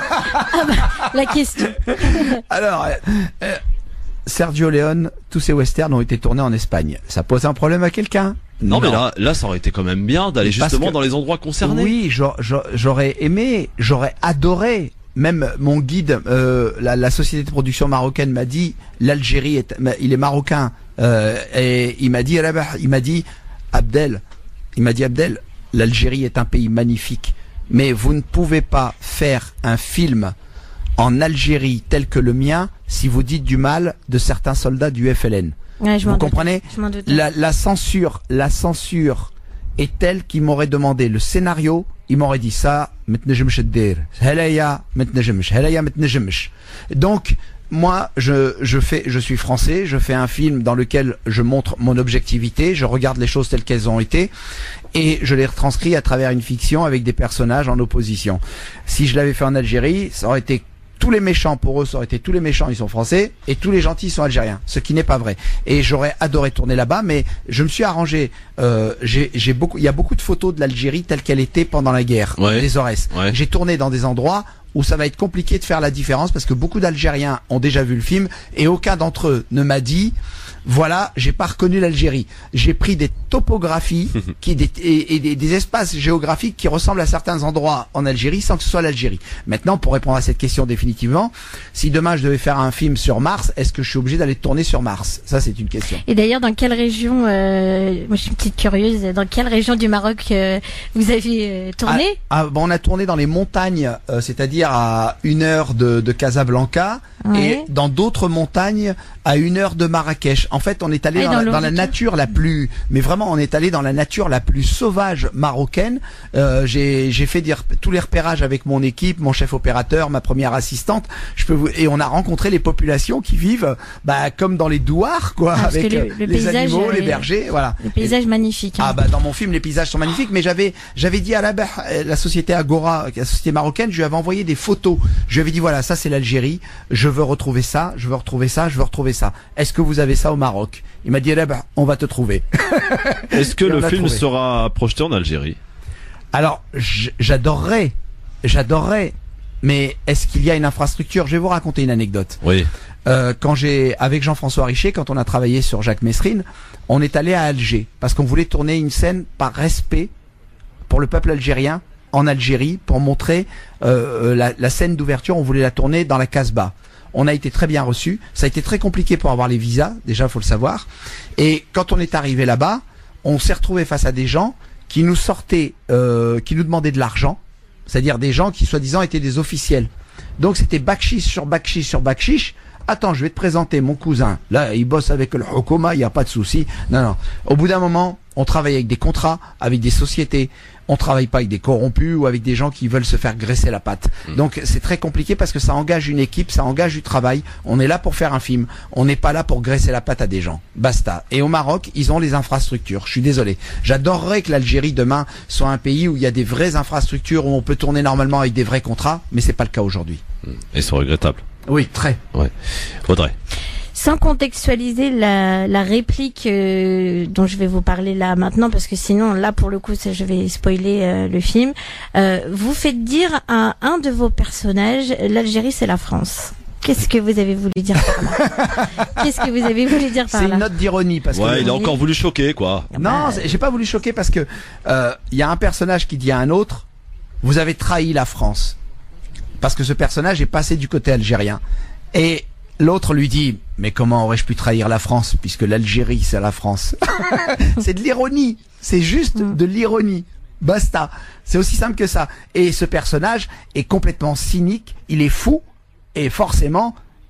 La question. Alors, euh, euh, Sergio Leone, tous ses westerns ont été tournés en Espagne. Ça pose un problème à quelqu'un? Non, mais là, là ça aurait été quand même bien d'aller Parce justement que- dans les endroits concernés. Oui, j'a- j'a- j'aurais aimé, j'aurais adoré. Même mon guide, euh, la, la société de production marocaine m'a dit, l'Algérie est, il est marocain, euh, et il m'a dit, Rabah, il m'a dit, Abdel, il m'a dit Abdel, l'Algérie est un pays magnifique, mais vous ne pouvez pas faire un film en Algérie tel que le mien si vous dites du mal de certains soldats du F L N. Ouais, je m'en Vous doutais, comprenez? je m'en doutais. La, la censure, la censure est telle qu'il m'aurait demandé le scénario, il m'aurait dit ça, متنجمش تدير. هلايا متنجمش. هلايا متنجمش. Donc, moi, je, je fais, je suis français, je fais un film dans lequel je montre mon objectivité, je regarde les choses telles qu'elles ont été, et je les retranscris à travers une fiction avec des personnages en opposition. Si je l'avais fait en Algérie, ça aurait été tous les méchants, pour eux, ça aurait été tous les méchants, ils sont français, et tous les gentils sont algériens, ce qui n'est pas vrai. Et j'aurais adoré tourner là-bas, mais je me suis arrangé. Euh, j'ai, j'ai beaucoup, il y a beaucoup de photos de l'Algérie telle qu'elle était pendant la guerre, Ouais. les Aurès. Ouais. J'ai tourné dans des endroits où ça va être compliqué de faire la différence parce que beaucoup d'Algériens ont déjà vu le film et aucun d'entre eux ne m'a dit. Voilà, j'ai pas reconnu l'Algérie. J'ai pris des topographies qui des, et, et des, des espaces géographiques qui ressemblent à certains endroits en Algérie sans que ce soit l'Algérie. Maintenant, pour répondre à cette question définitivement, si demain je devais faire un film sur Mars, est-ce que je suis obligé d'aller tourner sur Mars? Ça, c'est une question. Et d'ailleurs, dans quelle région, euh, moi je suis une petite curieuse, dans quelle région du Maroc euh, vous avez euh, tourné? Ah, ah, bon, on a tourné dans les montagnes, euh, c'est-à-dire à une heure de, de Casablanca, Ouais. et dans d'autres montagnes à une heure de Marrakech. En fait, on est allé Ah, dans, dans la, dans la l'Oriental. nature la plus, mais vraiment, on est allé dans la nature la plus sauvage marocaine. Euh, j'ai, j'ai fait des rep- tous les repérages avec mon équipe, mon chef opérateur, ma première assistante. Je peux vous, et on a rencontré les populations qui vivent, bah, comme dans les douars, quoi, Ah, parce avec que le- euh, le les paysage, animaux, les euh, bergers, voilà. Le paysage magnifique. hein. Ah bah dans mon film les paysages sont magnifiques, mais j'avais j'avais dit à la la société Agora, la société marocaine, je lui avais envoyé des photos. Je lui avais dit voilà, ça c'est l'Algérie, je veux retrouver ça, je veux retrouver ça, je veux retrouver ça. Est-ce que vous avez ça au Maroc? Il m'a dit là bah, on va te trouver. Est-ce que Et le on a film trouvé. sera projeté en Algérie? Alors j- j'adorerais, j'adorerais, mais est-ce qu'il y a une infrastructure? Je vais vous raconter une anecdote. Oui. Euh, quand j'ai avec Jean-François Richer, quand on a travaillé sur Jacques Messrine, on est allé à Alger parce qu'on voulait tourner une scène par respect pour le peuple algérien en Algérie pour montrer euh, la, la scène d'ouverture. On voulait la tourner dans la Casbah. On a été très bien reçus. Ça a été très compliqué pour avoir les visas, déjà faut le savoir. Et quand on est arrivé là-bas, on s'est retrouvé face à des gens qui nous sortaient, euh, qui nous demandaient de l'argent, c'est-à-dire des gens qui soi-disant étaient des officiels. Donc c'était bakchis sur bakchis sur bakchis. Attends, je vais te présenter mon cousin. Là, il bosse avec le Hokoma, il n'y a pas de souci. Non, non. Au bout d'un moment, on travaille avec des contrats, avec des sociétés. On travaille pas avec des corrompus ou avec des gens qui veulent se faire graisser la patte. Donc c'est très compliqué parce que ça engage une équipe, ça engage du travail. On est là pour faire un film. On n'est pas là pour graisser la patte à des gens. Basta. Et au Maroc, ils ont les infrastructures. Je suis désolé. J'adorerais que l'Algérie demain soit un pays où il y a des vraies infrastructures, où on peut tourner normalement avec des vrais contrats, mais c'est pas le cas aujourd'hui. Et c'est regrettable. Oui, très. Ouais. Audrey. Sans contextualiser la, la réplique euh, dont je vais vous parler là maintenant, parce que sinon là pour le coup ça, je vais spoiler euh, le film. Euh, vous faites dire à un de vos personnages l'Algérie c'est la France. Qu'est-ce que vous avez voulu dire par là? Qu'est-ce que vous avez voulu dire par C'est là? une note d'ironie parce que Ouais, il a encore voulu choquer, quoi. Ah non, bah, c'est- j'ai pas voulu choquer parce que euh, il y a un personnage qui dit à un autre, vous avez trahi la France, parce que ce personnage est passé du côté algérien, et l'autre lui dit, mais comment aurais-je pu trahir la France puisque l'Algérie c'est la France. C'est de l'ironie, c'est juste de l'ironie. Basta. C'est aussi simple que ça. Et ce personnage est complètement cynique, il est fou, et forcément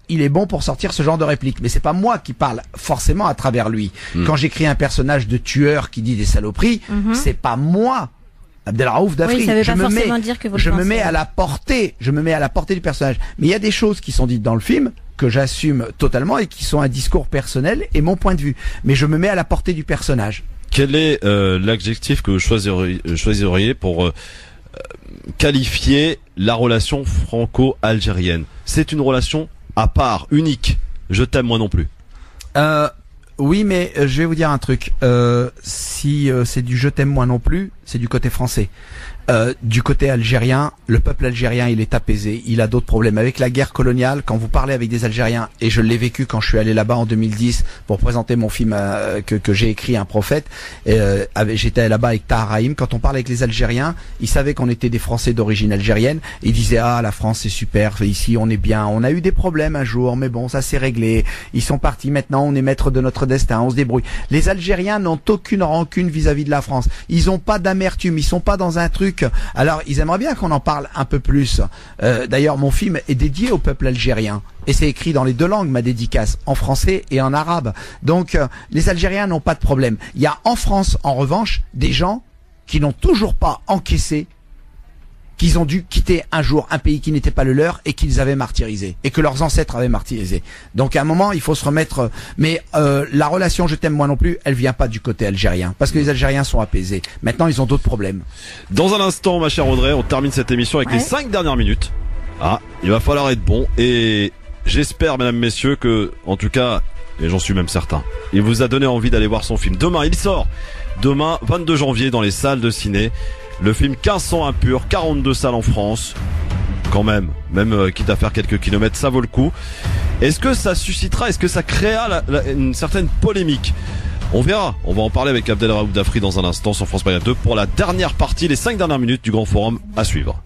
il est bon pour sortir ce genre de réplique. Mais c'est pas moi qui parle forcément à travers lui. Mmh. Quand j'écris un personnage de tueur qui dit des saloperies, mmh. c'est pas moi. Abdelraouf Dafri, oui, ça veut je, pas me mets, dire que vous je le me mets pensez. à la portée, je me mets à la portée du personnage. Mais il y a des choses qui sont dites dans le film que j'assume totalement et qui sont un discours personnel et mon point de vue. Mais je me mets à la portée du personnage. Quel est euh, l'adjectif que vous choisiriez, choisiriez pour euh, qualifier la relation franco-algérienne? C'est une relation à part, unique. Je t'aime moi non plus. Euh, oui, mais euh, je vais vous dire un truc. Euh, si euh, c'est du je t'aime moi non plus, c'est du côté français. Euh, du côté algérien, le peuple algérien, il est apaisé. Il a d'autres problèmes. Avec la guerre coloniale, quand vous parlez avec des Algériens, et je l'ai vécu quand je suis allé là-bas en deux mille dix pour présenter mon film euh, que, que j'ai écrit, Un prophète, euh, j'étais là-bas avec Tahar Rahim. Quand on parlait avec les Algériens, ils savaient qu'on était des Français d'origine algérienne. Ils disaient, ah, la France c'est super, ici on est bien. On a eu des problèmes un jour, mais bon, ça s'est réglé. Ils sont partis, maintenant on est maître de notre destin, on se débrouille. Les Algériens n'ont aucune rancune vis-à-vis de la France. Ils ont pas d'amertume, ils sont pas dans un truc. Alors, ils aimeraient bien qu'on en parle un peu plus. Euh, d'ailleurs, mon film est dédié au peuple algérien. Et c'est écrit dans les deux langues, ma dédicace, en français et en arabe. Donc, euh, les Algériens n'ont pas de problème. Il y a en France, en revanche, des gens qui n'ont toujours pas encaissé qu'ils ont dû quitter un jour un pays qui n'était pas le leur et qu'ils avaient martyrisé et que leurs ancêtres avaient martyrisé. Donc à un moment, il faut se remettre. Mais euh, la relation je t'aime moi non plus, elle vient pas du côté algérien parce que les Algériens sont apaisés. Maintenant, ils ont d'autres problèmes. Dans un instant, ma chère Audrey, on termine cette émission avec ouais. les cinq dernières minutes. Ah, il va falloir être bon et j'espère, mesdames, messieurs, que, en tout cas, et j'en suis même certain, il vous a donné envie d'aller voir son film. Demain, il sort. Demain, vingt-deux janvier, dans les salles de ciné. Le film quinze cents impurs, quarante-deux salles en France. Quand même, même euh, quitte à faire quelques kilomètres, ça vaut le coup. Est-ce que ça suscitera, est-ce que ça créera la, la, une certaine polémique? On verra. On va en parler avec Abdelraouf Dafri dans un instant sur France Maghreb deux pour la dernière partie, les cinq dernières minutes du Grand Forum à suivre.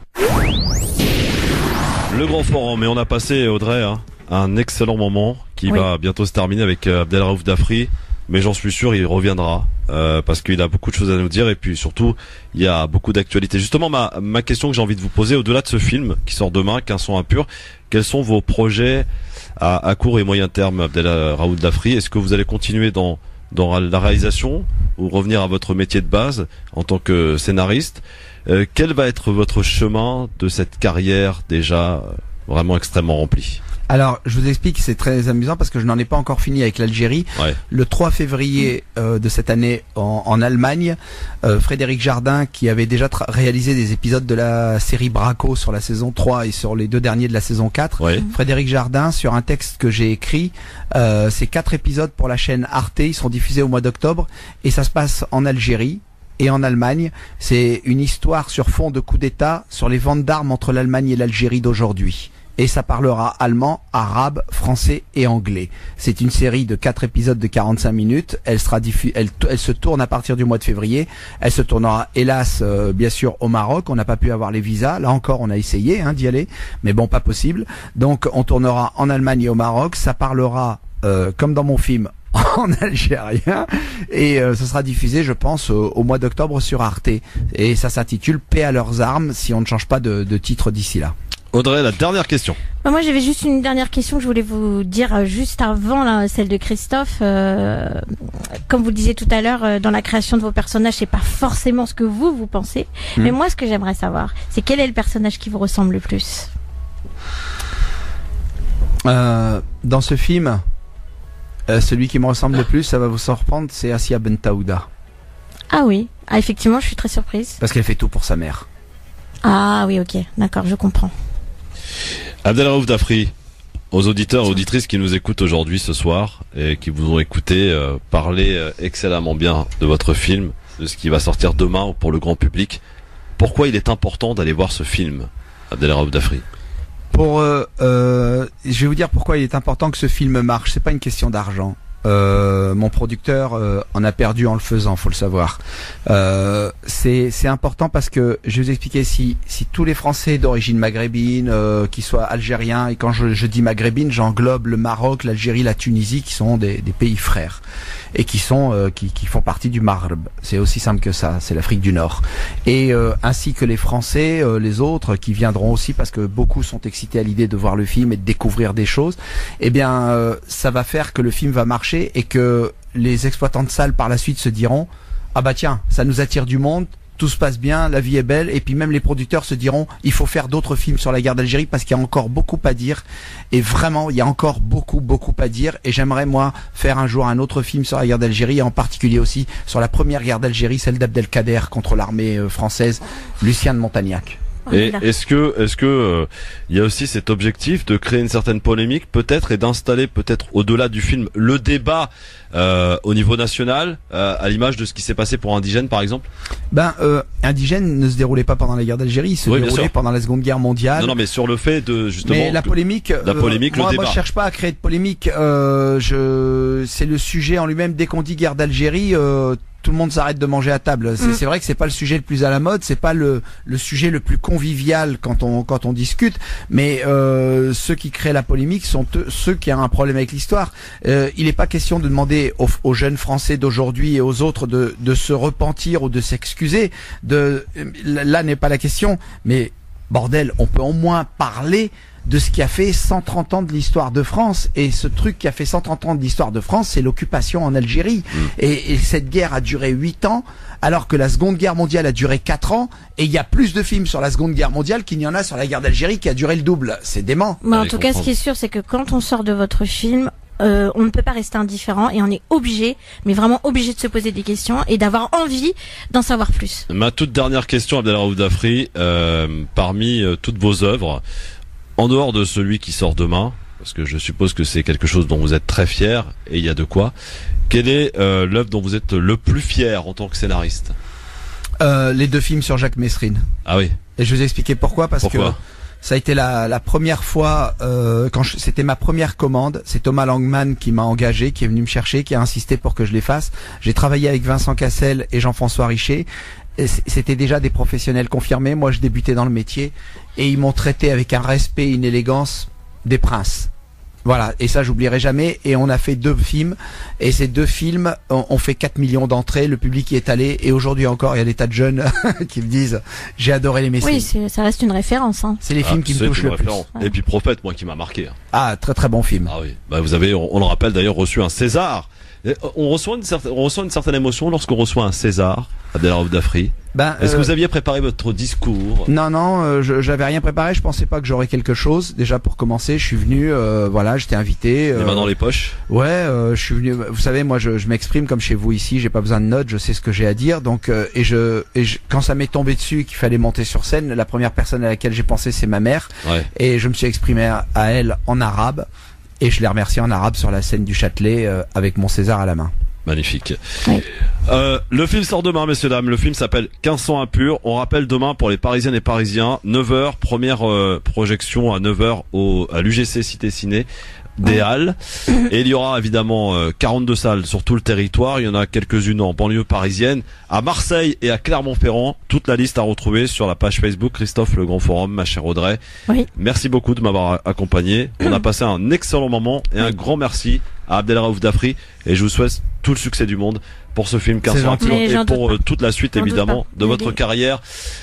Le Grand Forum, et on a passé, Audrey, hein, un excellent moment qui oui. va bientôt se terminer avec euh, Abdelraouf Dafri. Mais j'en suis sûr, il reviendra euh, parce qu'il a beaucoup de choses à nous dire et puis surtout, il y a beaucoup d'actualités. Justement, ma, ma question que j'ai envie de vous poser, au-delà de ce film qui sort demain, quinze cents impurs, quels sont vos projets à, à court et moyen terme, Abdelraouf Dafri? Est-ce que vous allez continuer dans, dans la réalisation ou revenir à votre métier de base en tant que scénariste? euh, Quel va être votre chemin de cette carrière déjà vraiment extrêmement remplie? Alors, je vous explique, c'est très amusant parce que je n'en ai pas encore fini avec l'Algérie. Ouais. Le trois février euh, de cette année en, en Allemagne, euh, Frédéric Jardin, qui avait déjà réalisé des épisodes de la série Braco sur la saison trois et sur les deux derniers de la saison quatre, ouais. Frédéric Jardin, sur un texte que j'ai écrit, euh, c'est quatre épisodes pour la chaîne Arte, ils seront diffusés au mois d'octobre et ça se passe en Algérie et en Allemagne. C'est une histoire sur fond de coup d'État sur les ventes d'armes entre l'Allemagne et l'Algérie d'aujourd'hui. Et ça parlera allemand, arabe, français et anglais. C'est une série de quatre épisodes de quarante-cinq minutes. Elle sera diffu- elle, elle se tourne à partir du mois de février. Elle se tournera, hélas, euh, bien sûr, au Maroc. On n'a pas pu avoir les visas. Là encore, on a essayé hein, d'y aller, mais bon, pas possible. Donc, on tournera en Allemagne et au Maroc. Ça parlera, euh, comme dans mon film, en algérien. Et euh, ce sera diffusé, je pense, au, au mois d'octobre sur Arte. Et ça s'intitule « Paix à leurs armes » si on ne change pas de, de titre d'ici là. Audrey, la dernière question. Bah moi, j'avais juste une dernière question que je voulais vous dire euh, juste avant là, celle de Christophe. Euh, comme vous le disiez tout à l'heure, euh, dans la création de vos personnages, c'est pas forcément ce que vous vous pensez. Mmh. Mais moi, ce que j'aimerais savoir, c'est quel est le personnage qui vous ressemble le plus? euh, Dans ce film, euh, celui qui me ressemble le plus, ça va vous surprendre, c'est Assia Bentaouda. Ah oui, ah effectivement, je suis très surprise. Parce qu'elle fait tout pour sa mère. Ah oui, ok, d'accord, je comprends. Abdelraouf Dafri, aux auditeurs et auditrices qui nous écoutent aujourd'hui ce soir et qui vous ont écouté euh, parler euh, excellemment bien de votre film, de ce qui va sortir demain pour le grand public, pourquoi il est important d'aller voir ce film, Abdelraouf Dafri? Pour, euh, euh, je vais vous dire pourquoi il est important que ce film marche. C'est pas une question d'argent. Euh, mon producteur euh, en a perdu en le faisant, faut le savoir. Euh, c'est c'est important parce que je vais vous expliquer, si si tous les Français d'origine maghrébine, euh, qui soient algériens, et quand je, je dis maghrébine, j'englobe le Maroc, l'Algérie, la Tunisie, qui sont des, des pays frères et qui sont euh, qui qui font partie du Maghreb. C'est aussi simple que ça. C'est l'Afrique du Nord. Et euh, ainsi que les Français, euh, les autres qui viendront aussi, parce que beaucoup sont excités à l'idée de voir le film et de découvrir des choses. Eh bien, euh, ça va faire que le film va marcher et que les exploitants de salles par la suite se diront ah bah tiens, ça nous attire du monde, tout se passe bien, la vie est belle, et puis même les producteurs se diront il faut faire d'autres films sur la guerre d'Algérie parce qu'il y a encore beaucoup à dire, et vraiment il y a encore beaucoup beaucoup à dire, et j'aimerais moi faire un jour un autre film sur la guerre d'Algérie, et en particulier aussi sur la première guerre d'Algérie, celle d'Abdelkader contre l'armée euh, française, Lucien de Montagnac. Et est-ce que, est-ce que, euh, il y a aussi cet objectif de créer une certaine polémique, peut-être, et d'installer peut-être au-delà du film le débat euh, au niveau national, euh, à l'image de ce qui s'est passé pour Indigène, par exemple? Ben, euh, Indigène ne se déroulait pas pendant la guerre d'Algérie, il se Oui, déroulait pendant la Seconde Guerre mondiale. Non, non, mais sur le fait de justement. Mais la que- polémique, la polémique, euh, le moi, débat. moi je cherche pas à créer de polémique. Euh, je, c'est le sujet en lui-même. Dès qu'on dit guerre d'Algérie, euh, tout le monde s'arrête de manger à table. C'est, Mm. c'est vrai que c'est pas le sujet le plus à la mode, c'est pas le, le sujet le plus convivial quand on quand on discute. Mais euh, ceux qui créent la polémique sont eux- ceux qui ont un problème avec l'histoire. Euh, il n'est pas question de demander aux, aux jeunes Français d'aujourd'hui et aux autres de de se repentir ou de s'excuser. De là n'est pas la question. Mais bordel, on peut au moins parler de ce qui a fait cent trente ans de l'histoire de France. Et ce truc qui a fait cent trente ans de l'histoire de France, c'est l'occupation en Algérie. Mmh. Et, et cette guerre a duré huit ans, alors que la Seconde Guerre mondiale a duré quatre ans. Et il y a plus de films sur la Seconde Guerre mondiale qu'il n'y en a sur la guerre d'Algérie qui a duré le double. C'est dément. Mais en Allez, tout cas, ce comprendre. qui est sûr, c'est que quand on sort de votre film, euh, on ne peut pas rester indifférent et on est obligé, mais vraiment obligé de se poser des questions et d'avoir envie d'en savoir plus. Ma toute dernière question, Abdelraouf Dafri, euh, parmi euh, toutes vos œuvres, en dehors de celui qui sort demain, parce que je suppose que c'est quelque chose dont vous êtes très fier, et il y a de quoi, quelle est euh, l'œuvre dont vous êtes le plus fier en tant que scénariste? Euh, les deux films sur Jacques Messrine. Ah oui, Et je vais vous expliquer pourquoi. Parce pourquoi? que ça a été la, la première fois, euh, quand je- c'était ma première commande. C'est Thomas Langman qui m'a engagé, qui est venu me chercher, qui a insisté pour que je les fasse. J'ai travaillé avec Vincent Cassel et Jean-François Richer. Et c- C'était déjà des professionnels confirmés. Moi, je débutais dans le métier et ils m'ont traité avec un respect et une élégance des princes. Voilà, et ça j'oublierai jamais. Et on a fait deux films, et ces deux films ont, ont fait quatre millions d'entrées. Le public y est allé, et aujourd'hui encore, il y a des tas de jeunes qui me disent j'ai adoré les Messrine. Oui, c'est, ça reste une référence. Hein. C'est les films Ah, qui me c'est touchent une le plus. référence. Ouais. Et puis Prophète, moi qui m'a marqué. Ah, très très bon film. Ah oui, bah vous avez, on, on le rappelle d'ailleurs, reçu un César. Et on reçoit une certaine, on ressent une certaine émotion lorsqu'on reçoit un César, Abdelraouf Dafri. Ben, Est-ce que euh, vous aviez préparé votre discours? Non, non, euh, je- j'avais rien préparé. Je pensais pas que j'aurais quelque chose. Déjà pour commencer, je suis venu, euh, voilà, j'étais invité. Les euh, mains dans les poches? Ouais, euh, je suis venu. Vous savez, moi, je, je m'exprime comme chez vous ici. J'ai pas besoin de notes. Je sais ce que j'ai à dire. Donc, euh, et je, et je, quand ça m'est tombé dessus qu'il fallait monter sur scène, la première personne à laquelle j'ai pensé, c'est ma mère. Ouais. Et je me suis exprimé à, à elle en arabe. Et je l'ai remercié en arabe sur la scène du Châtelet euh, avec mon César à la main. Magnifique. Oui. Euh, le film sort demain, messieurs dames. Le film s'appelle quinze cents impurs. On rappelle demain pour les Parisiennes et Parisiens, neuf heures, première euh, projection à neuf heures au, à l'U G C Cité Ciné des Halles. Et il y aura évidemment euh, quarante-deux salles sur tout le territoire. Il y en a quelques-unes en banlieue parisienne, à Marseille et à Clermont-Ferrand. Toute la liste à retrouver sur la page Facebook Christophe Le Grand Forum, ma chère Audrey. Oui. Merci beaucoup de m'avoir accompagné. On a passé un excellent moment et un grand merci à Abdelraouf Dafri, et je vous souhaite tout le succès du monde pour ce film quinze C'est cents gentil. impurs Mais et j'en pour doute euh, toute la suite J'en doute évidemment pas. de Mais votre des- carrière,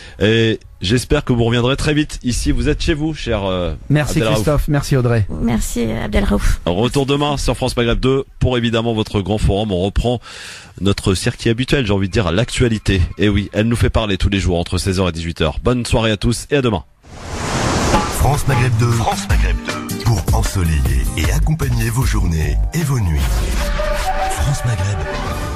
et j'espère que vous reviendrez très vite ici. Vous êtes chez vous, cher euh, Merci Abdelraouf. Christophe, merci Audrey. Merci Abdelraouf. Retour demain sur France Maghreb deux pour évidemment votre grand forum. On reprend notre circuit habituel, j'ai envie de dire, l'actualité. Et oui, elle nous fait parler tous les jours entre seize heures et dix-huit heures. Bonne soirée à tous et à demain. France Maghreb deux. France Maghreb deux. Pour ensoleiller et accompagner vos journées et vos nuits. France Maghreb.